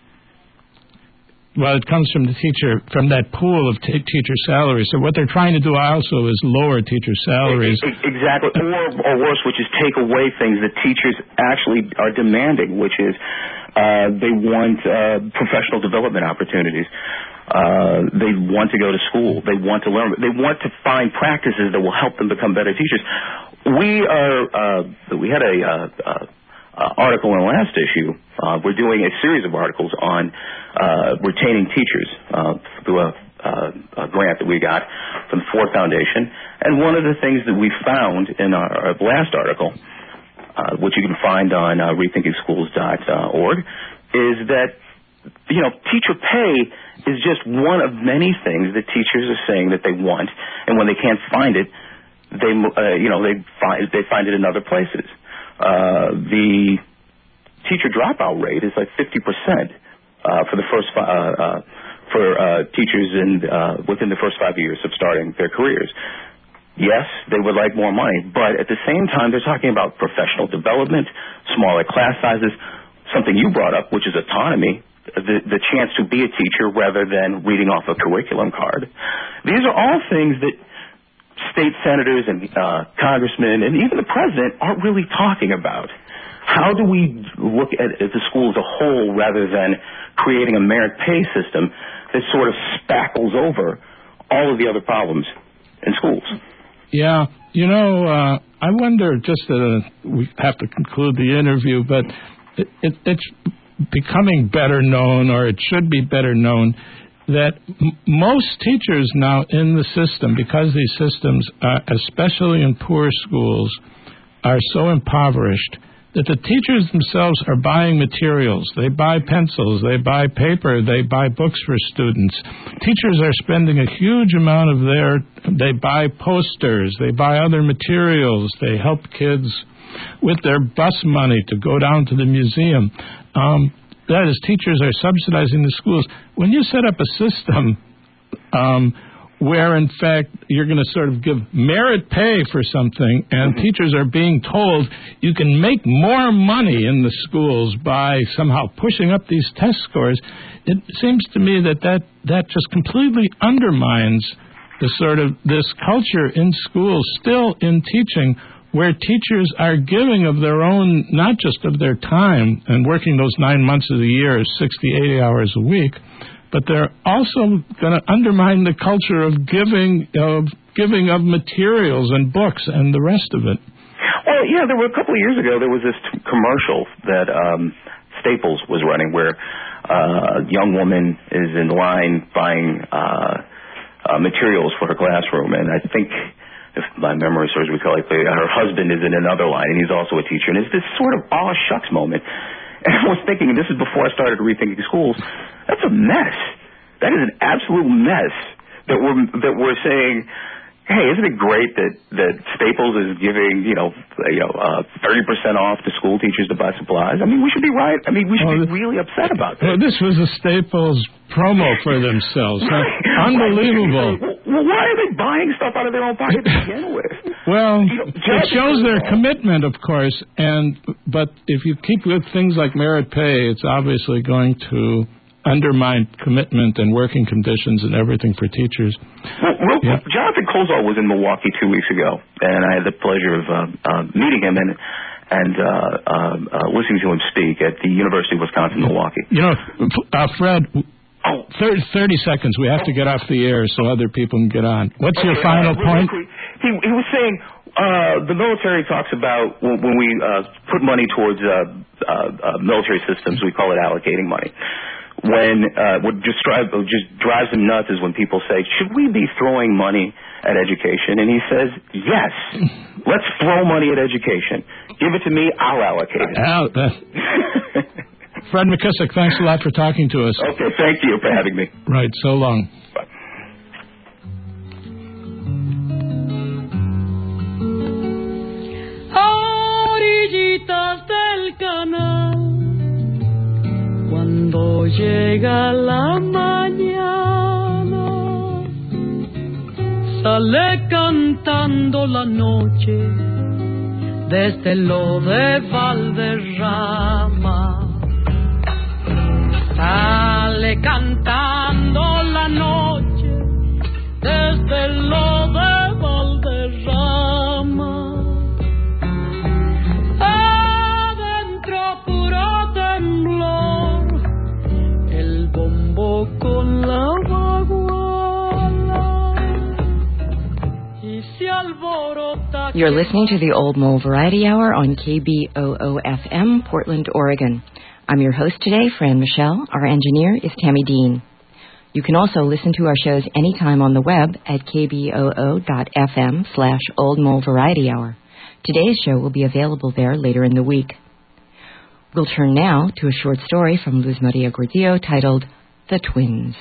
Well, it comes from the teacher, from that pool of t- teacher salaries. So what they're trying to do also is lower teacher salaries. Exactly, or, or worse, which is take away things that teachers actually are demanding, which is uh, they want uh, professional development opportunities. Uh, they want to go to school. They want to learn. They want to find practices that will help them become better teachers. We are. Uh, we had a uh, uh, uh, article in the last issue. Uh, we're doing a series of articles on uh, retaining teachers uh, through a, uh, a grant that we got from the Ford Foundation. And one of the things that we found in our, our last article, uh, which you can find on uh, rethinking schools dot org, is that you know teacher pay is just one of many things that teachers are saying that they want, and when they can't find it, they uh, you know they find they find it in other places. Uh, the teacher dropout rate is like fifty percent uh, for the first uh, uh, for uh, teachers in uh, within the first five years of starting their careers. Yes, they would like more money, but at the same time, they're talking about professional development, smaller class sizes, something you brought up, which is autonomy. The, the chance to be a teacher rather than reading off a curriculum card. These are all things that state senators and uh, congressmen and even the president aren't really talking about. How do we look at, at the school as a whole rather than creating a merit pay system that sort of spackles over all of the other problems in schools? Yeah, you know, uh, I wonder, just that uh, we have to conclude the interview, but it, it, it's becoming better known, or it should be better known, that m- most teachers now in the system, because these systems, uh, especially in poor schools, are so impoverished that the teachers themselves are buying materials. They buy pencils, they buy paper, they buy books for students. Teachers are spending a huge amount of their, they buy posters, they buy other materials, they help kids with their bus money to go down to the museum. Um, that is, teachers are subsidizing the schools. When you set up a system um, where, in fact, you're going to sort of give merit pay for something, and mm-hmm. teachers are being told you can make more money in the schools by somehow pushing up these test scores, it seems to me that that, that just completely undermines the sort of this culture in schools, still in teaching, where teachers are giving of their own, not just of their time, and working those nine months of the year, sixty, eighty hours a week, but they're also going to undermine the culture of giving of giving of materials and books and the rest of it. Well, yeah, there were a couple of years ago, there was this t- commercial that um, Staples was running where uh, a young woman is in line buying uh, uh, materials for her classroom, and I think, if my memory serves me correctly, her husband is in another line, and he's also a teacher, and it's this sort of aw shucks moment. And I was thinking, and this is before I started rethinking schools, that's a mess. That is an absolute mess that we're that we're saying, hey, isn't it great that, that Staples is giving, you know, you know, uh, thirty percent off to school teachers to buy supplies? I mean, we should be right. I mean, we should well, be really upset about this. Well, this was a Staples promo for themselves. Huh? Unbelievable. Well, why are they buying stuff out of their own pocket to begin with? Well, you know, it shows their commitment, of course, and but if you keep with things like merit pay, it's obviously going to undermine commitment and working conditions and everything for teachers. Well, real quick, yeah. Jonathan Colesall was in Milwaukee two weeks ago, and I had the pleasure of uh, uh, meeting him and and uh, uh, uh, listening to him speak at the University of Wisconsin-Milwaukee. You know, uh, Fred, oh. thirty seconds. We have to get off the air so other people can get on. What's okay, your final uh, point? He, he was saying uh, the military talks about when, when we uh, put money towards uh, uh, uh, military systems, we call it allocating money. When uh, what just drive what just drives him nuts is when people say, "Should we be throwing money at education?" And he says, "Yes, let's throw money at education. Give it to me, I'll allocate it." Uh, uh, Fred McKissick, thanks a lot for talking to us. Okay, thank you for having me. Right, so long. Bye. Orillitas del canal, cuando llega la mañana, sale cantando la noche desde lo de Valderrama. Sale cantando la noche desde lo de Valderrama. Adentro puro temblor, el bombo con la baguala y se alborota. You're listening to the Old Mole Variety Hour on K B O O F M, Portland, Oregon. I'm your host today, Fran Michelle. Our engineer is Tammy Dean. You can also listen to our shows anytime on the web at kboo.fm slash Old Mole Variety Hour. Today's show will be available there later in the week. We'll turn now to a short story from Luz Maria Gordillo titled The Twins.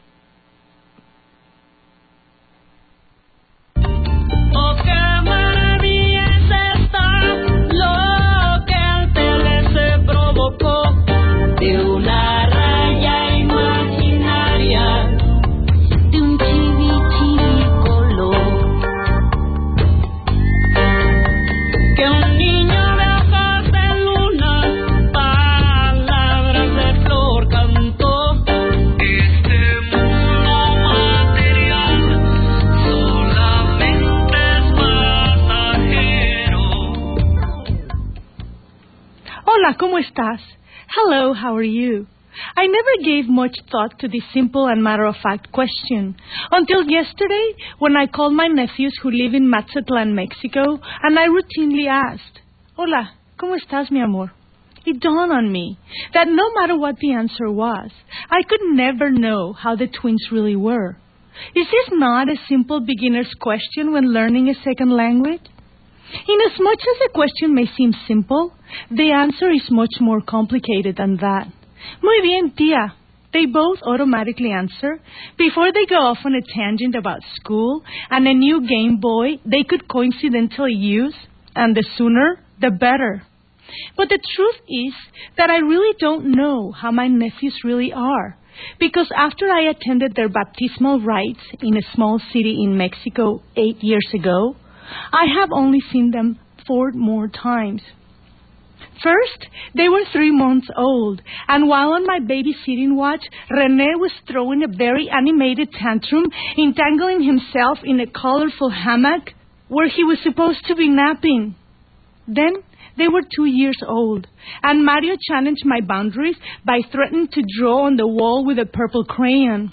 Hola, ¿cómo estás? Hello, how are you? I never gave much thought to this simple and matter-of-fact question until yesterday when I called my nephews who live in Mazatlan, Mexico, and I routinely asked, Hola, ¿cómo estás, mi amor? It dawned on me that no matter what the answer was, I could never know how the twins really were. Is this not a simple beginner's question when learning a second language? Inasmuch as the question may seem simple, the answer is much more complicated than that. Muy bien, tía. They both automatically answer before they go off on a tangent about school and a new Game Boy they could coincidentally use, and the sooner, the better. But the truth is that I really don't know how my nephews really are, because after I attended their baptismal rites in a small city in Mexico eight years ago, I have only seen them four more times. First, they were three months old, and while on my babysitting watch, René was throwing a very animated tantrum, entangling himself in a colorful hammock where he was supposed to be napping. Then, they were two years old, and Mario challenged my boundaries by threatening to draw on the wall with a purple crayon.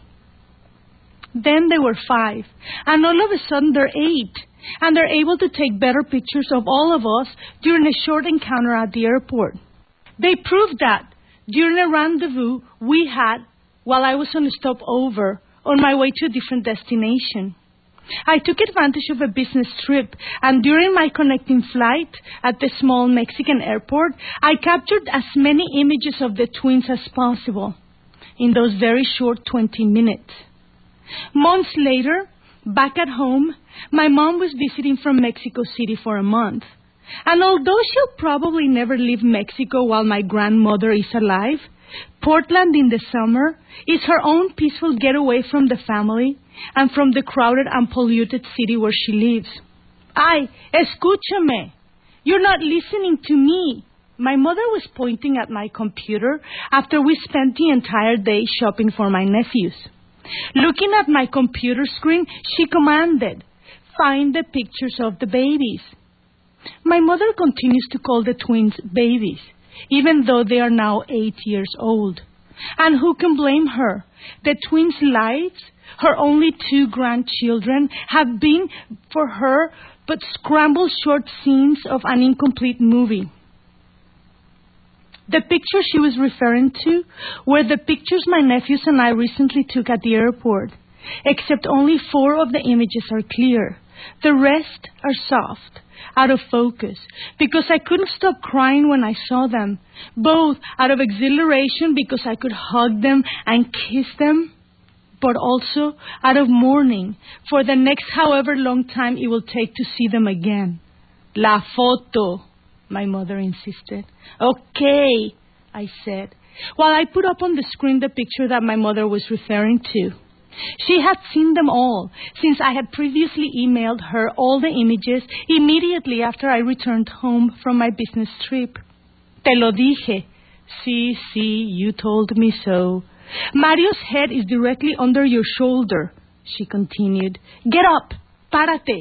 Then they were five, and all of a sudden they're eight, and they're able to take better pictures of all of us during a short encounter at the airport. They proved that during a rendezvous we had while I was on a stopover on my way to a different destination. I took advantage of a business trip, and during my connecting flight at the small Mexican airport, I captured as many images of the twins as possible in those very short twenty minutes. Months later, back at home, my mom was visiting from Mexico City for a month. And although she'll probably never leave Mexico while my grandmother is alive, Portland in the summer is her own peaceful getaway from the family and from the crowded and polluted city where she lives. Ay, escúchame. You're not listening to me. My mother was pointing at my computer after we spent the entire day shopping for my nephews. Looking at my computer screen, she commanded, "Find the pictures of the babies." My mother continues to call the twins babies, even though they are now eight years old. And who can blame her? The twins' lives, her only two grandchildren, have been for her but scrambled short scenes of an incomplete movie. The pictures she was referring to were the pictures my nephews and I recently took at the airport, except only four of the images are clear. The rest are soft, out of focus, because I couldn't stop crying when I saw them, both out of exhilaration because I could hug them and kiss them, but also out of mourning for the next however long time it will take to see them again. La foto, my mother insisted. Okay, I said, while I put up on the screen the picture that my mother was referring to. She had seen them all, since I had previously emailed her all the images immediately after I returned home from my business trip. Te lo dije. Sí, sí, you told me so. Mario's head is directly under your shoulder, she continued. Get up, párate.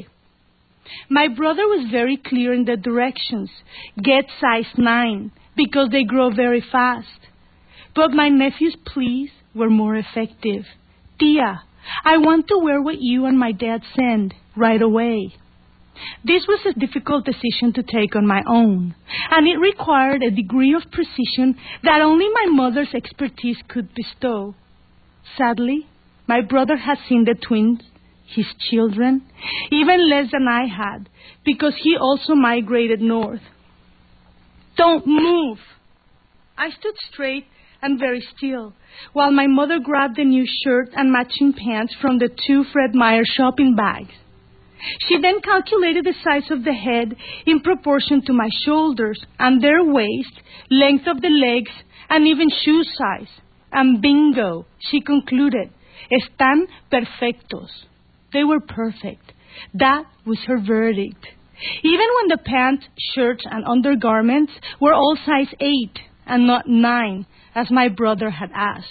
My brother was very clear in the directions. Get size nine, because they grow very fast. But my nephew's pleas were more effective. Tia, I want to wear what you and my dad send right away. This was a difficult decision to take on my own, and it required a degree of precision that only my mother's expertise could bestow. Sadly, my brother had seen the twins, his children, even less than I had, because he also migrated north. Don't move! I stood straight and very still, while my mother grabbed the new shirt and matching pants from the two Fred Meyer shopping bags. She then calculated the size of the head in proportion to my shoulders and their waist, length of the legs, and even shoe size. And bingo, she concluded, están perfectos. They were perfect. That was her verdict. Even when the pants, shirts, and undergarments were all size eight and not nine, as my brother had asked.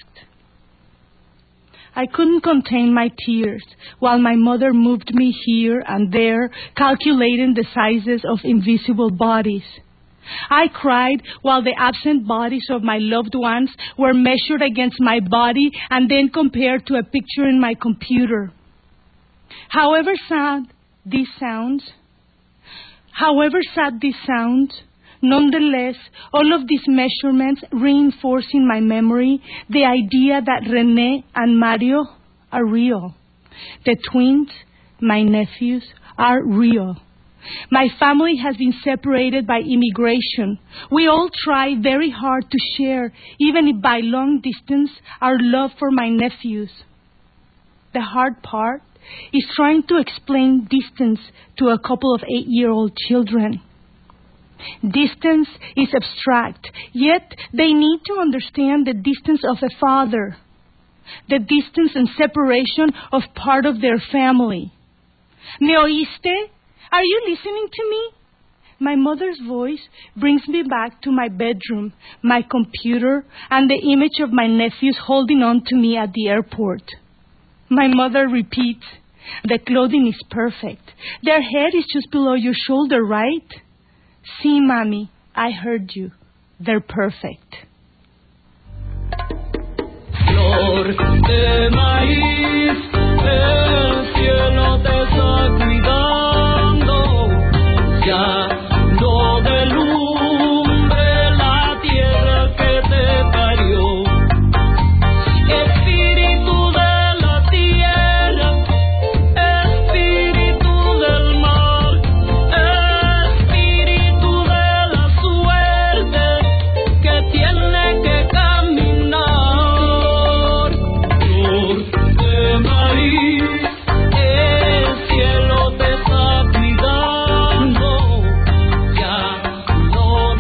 I couldn't contain my tears while my mother moved me here and there, calculating the sizes of invisible bodies. I cried while the absent bodies of my loved ones were measured against my body and then compared to a picture in my computer. However sad this sounds, however sad this sounds, nonetheless, all of these measurements reinforce in my memory the idea that René and Mario are real. The twins, my nephews, are real. My family has been separated by immigration. We all try very hard to share, even if by long distance, our love for my nephews. The hard part is trying to explain distance to a couple of eight-year-old children. Distance is abstract, yet they need to understand the distance of a father, the distance and separation of part of their family. ¿Me oíste? Are you listening to me? My mother's voice brings me back to my bedroom, my computer, and the image of my nephews holding on to me at the airport. My mother repeats, the clothing is perfect. Their head is just below your shoulder, right? Sí, Mami, I heard you. They're perfect. Flor de maíz, el cielo te está cuidando, ya no delumbre la tierra que te parió. Espíritu de la tierra, espíritu del mar, espíritu de la suerte que tiene que caminar. Flor de maíz, el cielo te está cuidando, ya no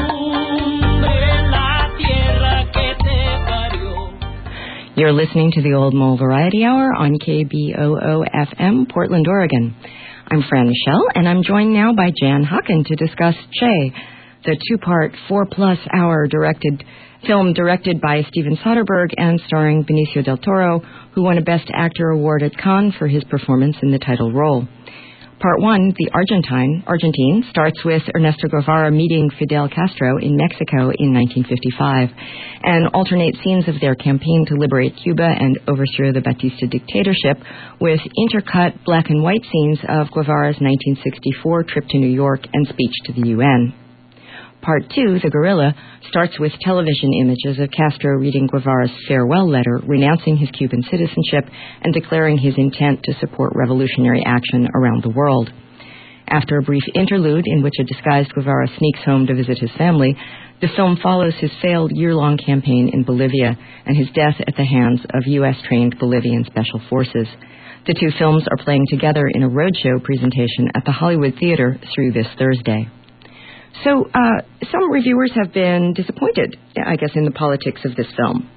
delumbre la tierra que te parió. You're listening to the Old Mole Variety Hour on K B O O F M, Portland, Oregon. I'm Fran Michelle, and I'm joined now by Jan Hucken to discuss Che, the two-part, four-plus hour directed film directed by Steven Soderbergh and starring Benicio del Toro, who won a Best Actor award at Cannes for his performance in the title role. Part one, The Argentine, Argentine, starts with Ernesto Guevara meeting Fidel Castro in Mexico in nineteen fifty-five, and alternates scenes of their campaign to liberate Cuba and overthrow the Batista dictatorship with intercut black and white scenes of Guevara's nineteen sixty-four trip to New York and speech to the U N. Part two, The Guerrilla, starts with television images of Castro reading Guevara's farewell letter, renouncing his Cuban citizenship and declaring his intent to support revolutionary action around the world. After a brief interlude in which a disguised Guevara sneaks home to visit his family, the film follows his failed year-long campaign in Bolivia and his death at the hands of U S-trained Bolivian special forces. The two films are playing together in a roadshow presentation at the Hollywood Theater through this Thursday. So, uh, some reviewers have been disappointed, I guess, in the politics of this film.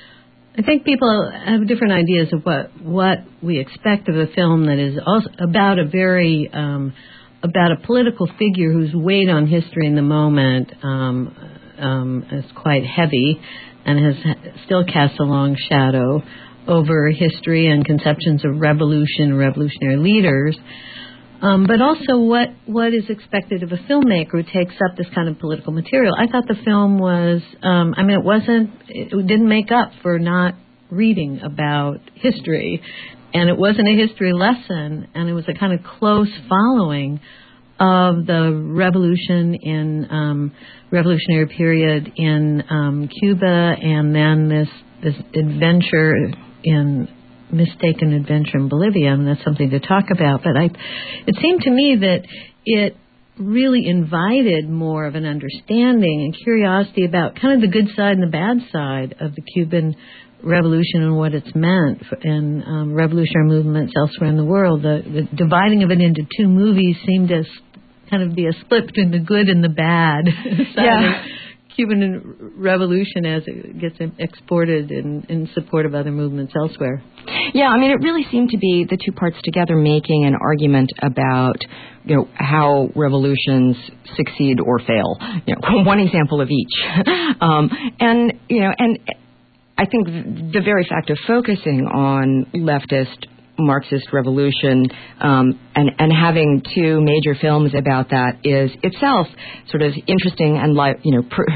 I think people have different ideas of what what we expect of a film that is also about a very um, about a political figure whose weight on history in the moment um, um, is quite heavy and has still cast a long shadow over history and conceptions of revolution, revolutionary leaders. Um, but also what, what is expected of a filmmaker who takes up this kind of political material. I thought the film was, um, I mean, it wasn't, it didn't make up for not reading about history. And it wasn't a history lesson, and it was a kind of close following of the revolution in, um, revolutionary period in um, Cuba, and then this, this adventure in mistaken adventure in Bolivia, and that's something to talk about. But I, it seemed to me that it really invited more of an understanding and curiosity about kind of the good side and the bad side of the Cuban Revolution and what it's meant for, and um, revolutionary movements elsewhere in the world. The, the dividing of it into two movies seemed to kind of be a split between the good and the bad side Yeah. of Cuban Revolution as it gets exported in, in support of other movements elsewhere. Yeah, I mean, it really seemed to be the two parts together making an argument about, you know, how revolutions succeed or fail. You know, one example of each. um, and, you know, and I think the very fact of focusing on leftist Marxist revolution um, and, and having two major films about that is itself sort of interesting and li- you know pr-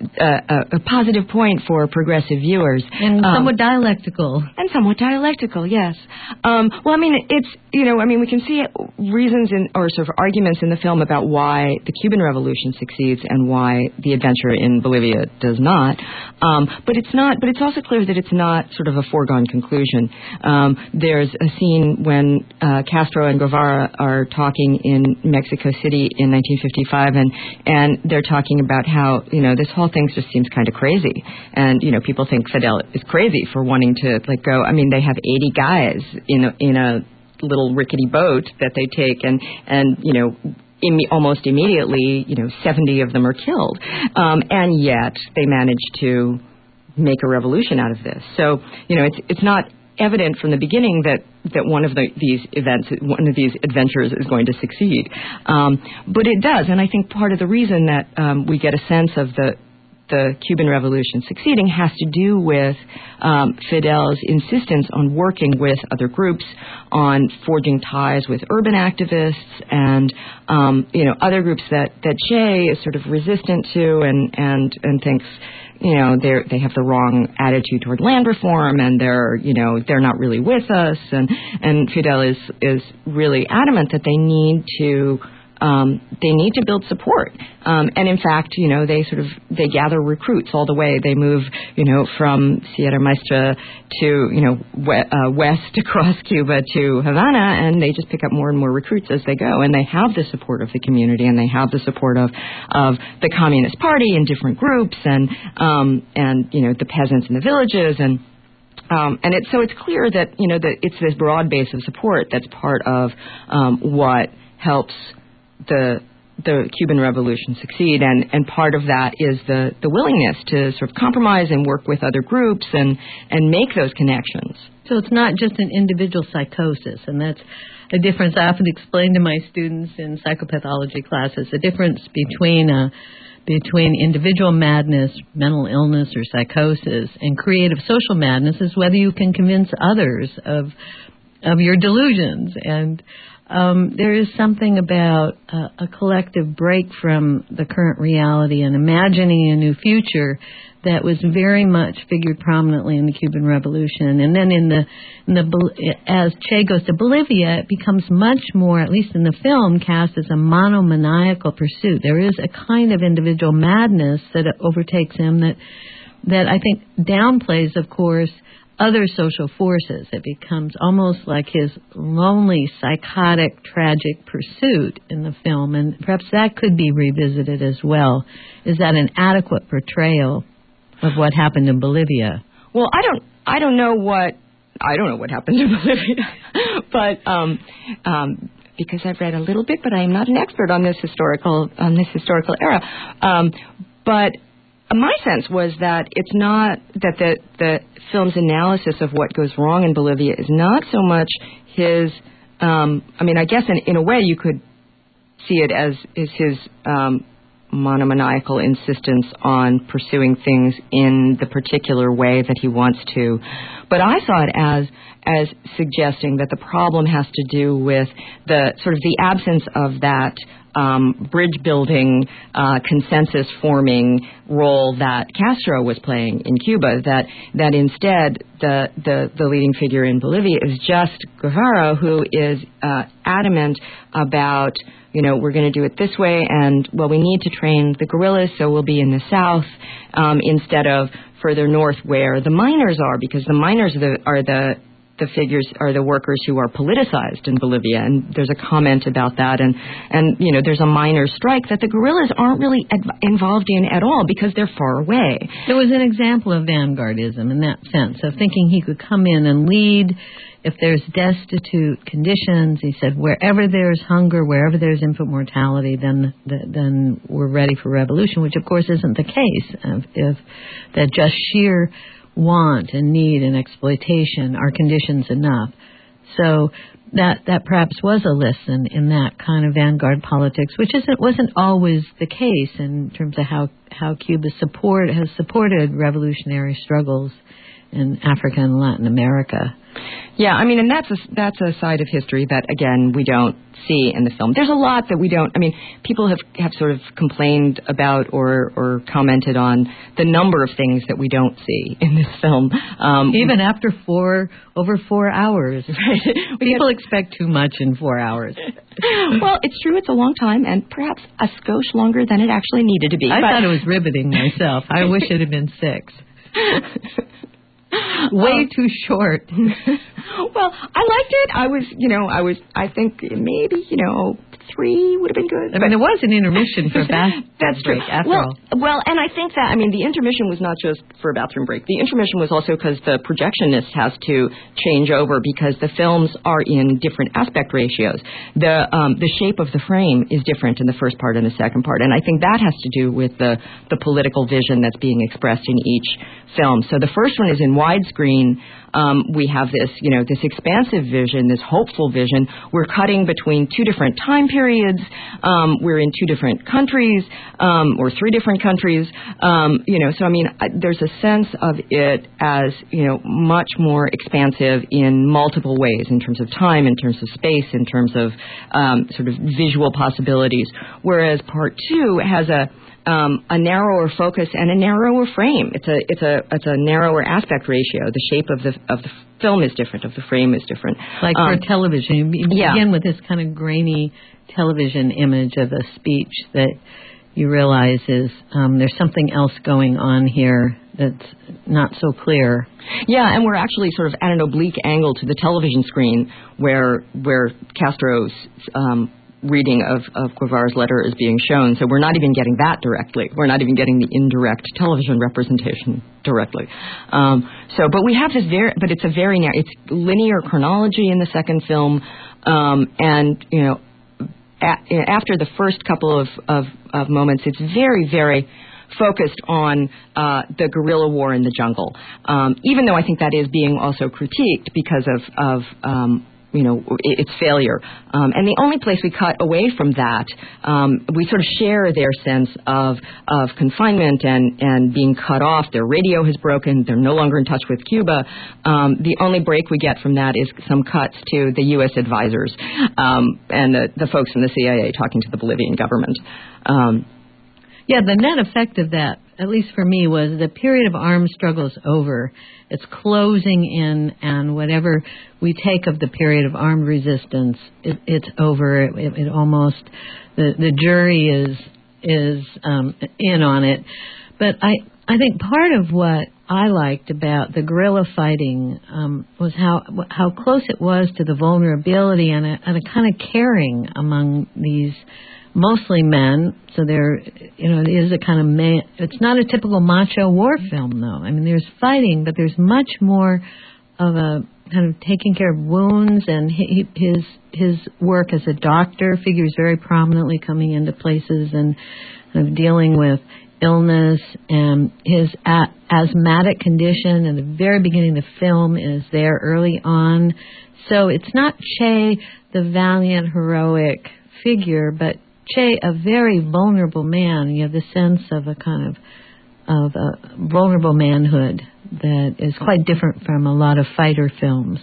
a, a positive point for progressive viewers. And um, somewhat dialectical. And somewhat dialectical, yes. Um, well, I mean, it's, you know, I mean, we can see reasons in, or sort of arguments in the film about why the Cuban Revolution succeeds and why the adventure in Bolivia does not. Um, but it's not, but it's also clear that it's not sort of a foregone conclusion. Um, there's a scene when uh, Castro and Guevara are talking in Mexico City in nineteen fifty-five, and, and they're talking about how, you know, this whole thing just seems kind of crazy. And, you know, people think Fidel is crazy for wanting to, like, go, I mean, they have eighty guys in a, in a little rickety boat that they take, and, and you know, Im- almost immediately, you know, seventy of them are killed. Um, and yet they managed to make a revolution out of this. So, you know, it's it's not evident from the beginning that, that one of the, these events, one of these adventures is going to succeed. Um, but it does, and I think part of the reason that um, we get a sense of the the Cuban Revolution succeeding has to do with um, Fidel's insistence on working with other groups, on forging ties with urban activists and, um, you know, other groups that, that Che is sort of resistant to and, and, and thinks, you know, they're, they have the wrong attitude toward land reform and they're, you know, they're not really with us. And, and Fidel is, is really adamant that they need to Um, they need to build support. Um, and in fact, you know, they sort of, they gather recruits all the way. They move, you know, from Sierra Maestra to, you know, we, uh, west across Cuba to Havana, and they just pick up more and more recruits as they go. And they have the support of the community, and they have the support of, of the Communist Party and different groups and, um, and, you know, the peasants in the villages and, Um, and it's, so it's clear that, you know, that it's this broad base of support that's part of um, what helps the the Cuban Revolution succeed, and, and part of that is the, the willingness to sort of compromise and work with other groups and, and make those connections. So it's not just an individual psychosis, and that's a difference I often explain to my students in psychopathology classes, the difference between a between individual madness, mental illness, or psychosis, and creative social madness is whether you can convince others of of your delusions. And Um, there is something about uh, a collective break from the current reality and imagining a new future that was very much figured prominently in the Cuban Revolution. And then in the, in the as Che goes to Bolivia, it becomes much more, at least in the film, cast as a monomaniacal pursuit. There is a kind of individual madness that overtakes him that that I think downplays, of course, other social forces. It becomes almost like his lonely, psychotic, tragic pursuit in the film, and perhaps that could be revisited as well. Is that an adequate portrayal of what happened in Bolivia? Well, I don't, I don't know what, I don't know what happened in Bolivia, but um, um, because I've read a little bit, but I am not an expert on this historical, on this historical era. Um, but my sense was that it's not that the the film's analysis of what goes wrong in Bolivia is not so much his. Um, I mean, I guess in, in a way you could see it as is his um, monomaniacal insistence on pursuing things in the particular way that he wants to. But I saw it as as suggesting that the problem has to do with the sort of the absence of that um, bridge building, uh, consensus forming role that Castro was playing in Cuba. That that instead the the, the leading figure in Bolivia is just Guevara, who is uh, adamant about, you know, we're going to do it this way, and well, we need to train the guerrillas, so we'll be in the south um, instead of further north where the miners are, because the miners are the, are the the figures are the workers who are politicized in Bolivia, and there's a comment about that, and, and you know, there's a miners' strike that the guerrillas aren't really adv- involved in at all because they're far away. There was an example of vanguardism in that sense, of thinking he could come in and lead if there's destitute conditions. He said, wherever there's hunger, wherever there's infant mortality, then then we're ready for revolution, which of course isn't the case. If, if that just sheer want and need and exploitation are conditions enough. So that that perhaps was a lesson in that kind of vanguard politics, which isn't wasn't always the case in terms of how how Cuba support has supported revolutionary struggles in Africa and Latin America. Yeah, I mean, and that's a, that's a side of history that, again, we don't see in the film. There's a lot that we don't, I mean, people have, have sort of complained about or, or commented on the number of things that we don't see in this film. Um, Even after four, over four hours. Right? People expect too much in four hours. Well, it's true, it's a long time, and perhaps a skosh longer than it actually needed to be. I but... thought it was riveting myself. I wish it had been six. Way too short. Well, I liked it. I was, you know, I was, I think maybe, you know, three would have been good. I mean, there was an intermission for a bathroom That's break, true. after well, all. Well, and I think that, I mean, the intermission was not just for a bathroom break. The intermission was also because the projectionist has to change over because the films are in different aspect ratios. The um, the shape of the frame is different in the first part and the second part, and I think that has to do with the, the political vision that's being expressed in each film. So the first one is in widescreen. Um, we have this, you know, this expansive vision, this hopeful vision. We're cutting between two different time periods. Um, we're in two different countries, um, or three different countries. Um, you know, so I mean, I, there's a sense of it as, you know, much more expansive in multiple ways, in terms of time, in terms of space, in terms of um, sort of visual possibilities. Whereas part two has a Um, a narrower focus and a narrower frame. It's a it's a it's a narrower aspect ratio. The shape of the of the film is different. Of the frame is different. Like um, for television, you yeah. begin with this kind of grainy television image of a speech that you realize is um, there's something else going on here that's not so clear. Yeah, and we're actually sort of at an oblique angle to the television screen where where Castro's um, reading of, of Guevara's letter is being shown. So we're not even getting that directly. We're not even getting the indirect television representation directly. Um, so, but we have this very, but it's a very, it's linear chronology in the second film. Um, and, you know, a, after the first couple of, of, of moments, it's very, very focused on uh, the guerrilla war in the jungle. Um, even though I think that is being also critiqued because of, of um, you know, its failure. Um, and the only place we cut away from that, um, we sort of share their sense of of confinement and, and being cut off. Their radio has broken. They're no longer in touch with Cuba. Um, the only break we get from that is some cuts to the U S advisors um, and the, the folks from the C I A talking to the Bolivian government. Um, yeah, the net effect of that, at least for me, was the period of armed struggle is over. It's closing in, and whatever we take of the period of armed resistance, it, it's over. It, it, it almost the the jury is is um, in on it. But I I think part of what I liked about the guerrilla fighting um, was how how close it was to the vulnerability and a, and a kind of caring among these. Mostly men, so there, you know, it is a kind of man. It's not a typical macho war film, though. I mean, there's fighting, but there's much more of a kind of taking care of wounds, and he, his his work as a doctor figures very prominently, coming into places and kind of dealing with illness, and his a- asthmatic condition in the very beginning of the film is there early on. So it's not Che, the valiant, heroic figure, but Che, a very vulnerable man. You have the sense of a kind of of a vulnerable manhood that is quite different from a lot of fighter films.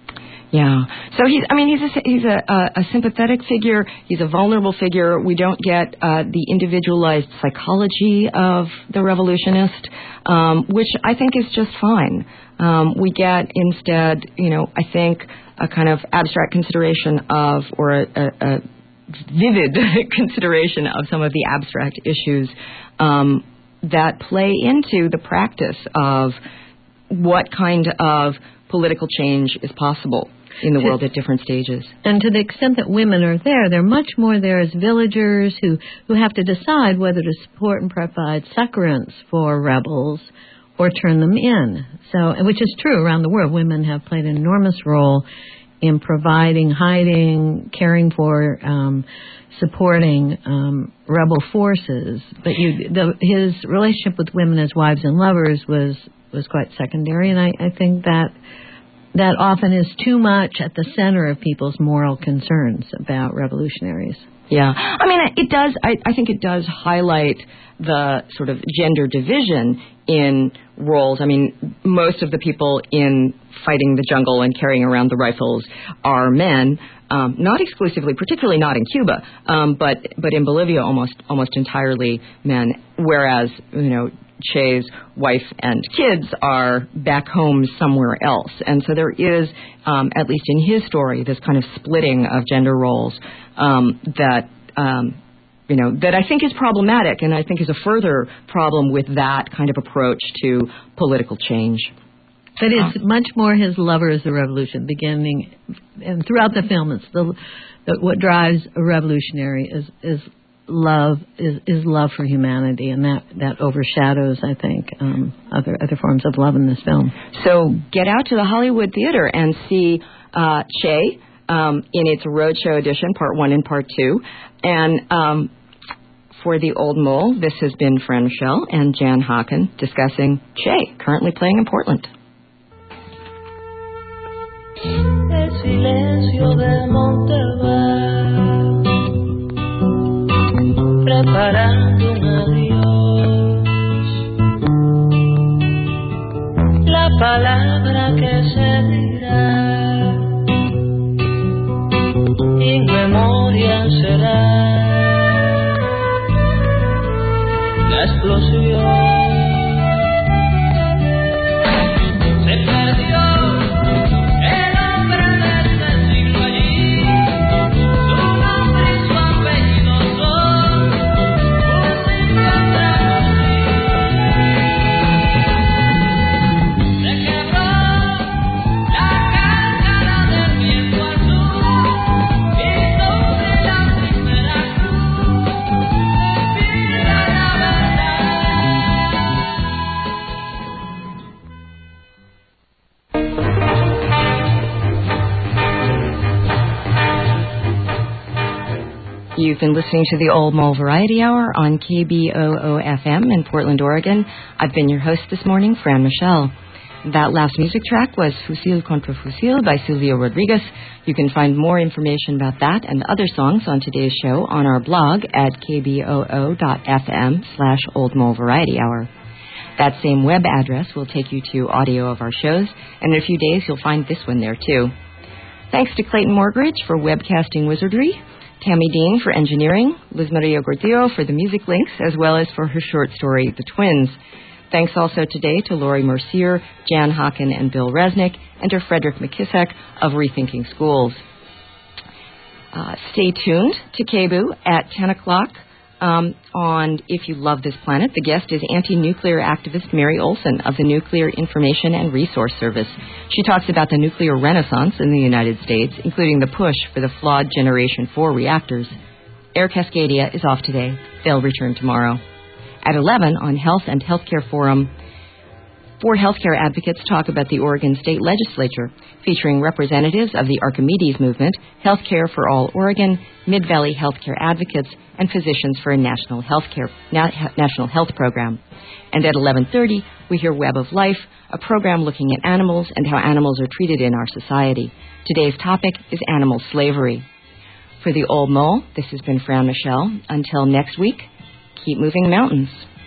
Yeah. So he's, I mean, he's a, he's a, a, a sympathetic figure. He's a vulnerable figure. We don't get uh, the individualized psychology of the revolutionist, um, which I think is just fine. Um, we get instead, you know, I think a kind of abstract consideration of, or a, a, a vivid consideration of some of the abstract issues um, that play into the practice of what kind of political change is possible in the world at different stages. And to the extent that women are there, they're much more there as villagers who, who have to decide whether to support and provide succorance for rebels or turn them in. So, which is true around the world. Women have played an enormous role in providing, hiding, caring for, um, supporting um, rebel forces. But you, the, his relationship with women as wives and lovers was was quite secondary, and I, I think that that often is too much at the center of people's moral concerns about revolutionaries. Yeah. I mean, it does, I, I think it does highlight the sort of gender division in roles. I mean, most of the people in fighting the jungle and carrying around the rifles are men, um, not exclusively, particularly not in Cuba, um, but but in Bolivia, almost almost entirely men. Whereas, you know, Che's wife and kids are back home somewhere else, and so there is, um, at least in his story, this kind of splitting of gender roles um, that. Um, You know, that I think is problematic, and I think is a further problem with that kind of approach to political change. But it's uh, much more his lover is the revolution, beginning and throughout the film. It's the, the what drives a revolutionary is is love is, is love for humanity, and that, that overshadows, I think, um, other other forms of love in this film. So get out to the Hollywood Theater and see uh, Che um, in its roadshow edition, part one and part two, and. Um, For the Old Mole, this has been Fran Michelle and Jan Haken discussing Che, currently playing in Portland. El silencio del monte va preparando un adiós, la palabra que se dirá en memoria será la explosión. Se perdió el hombre de este siglo allí, su nombre y su apellido son un siglo se quebró la cáscara del viento azul y sobre la primera cruz mira la You've been listening to the Old Mole Variety Hour on K B O O F M in Portland, Oregon. I've been your host this morning, Fran Michelle. That last music track was Fusil contra Fusil by Silvio Rodriguez. You can find more information about that and other songs on today's show on our blog at kboo.fm slash Old Mole Variety Hour. That same web address will take you to audio of our shows, and in a few days you'll find this one there too. Thanks to Clayton Morgridge for webcasting wizardry, Tammy Dean for engineering, Liz Maria Gordillo for the music links, as well as for her short story, The Twins. Thanks also today to Laurie Mercier, Jan Haken, and Bill Resnick, and to Frederick McKissack of Rethinking Schools. Uh, stay tuned to K B O O at ten o'clock um, on If You Love This Planet. The guest is anti-nuclear activist Mary Olson of the Nuclear Information and Resource Service. She talks about the nuclear renaissance in the United States, including the push for the flawed Generation four reactors. Air Cascadia is off today. They'll return tomorrow. At eleven on Health and Healthcare Forum, four healthcare advocates talk about the Oregon State Legislature, featuring representatives of the Archimedes Movement, Healthcare for All Oregon, Mid-Valley Healthcare Advocates, and Physicians for a National Healthcare Na- National Health Program. And at eleven thirty, we hear Web of Life, a program looking at animals and how animals are treated in our society. Today's topic is animal slavery. For the Old Mole, this has been Fran Michelle. Until next week, keep moving mountains.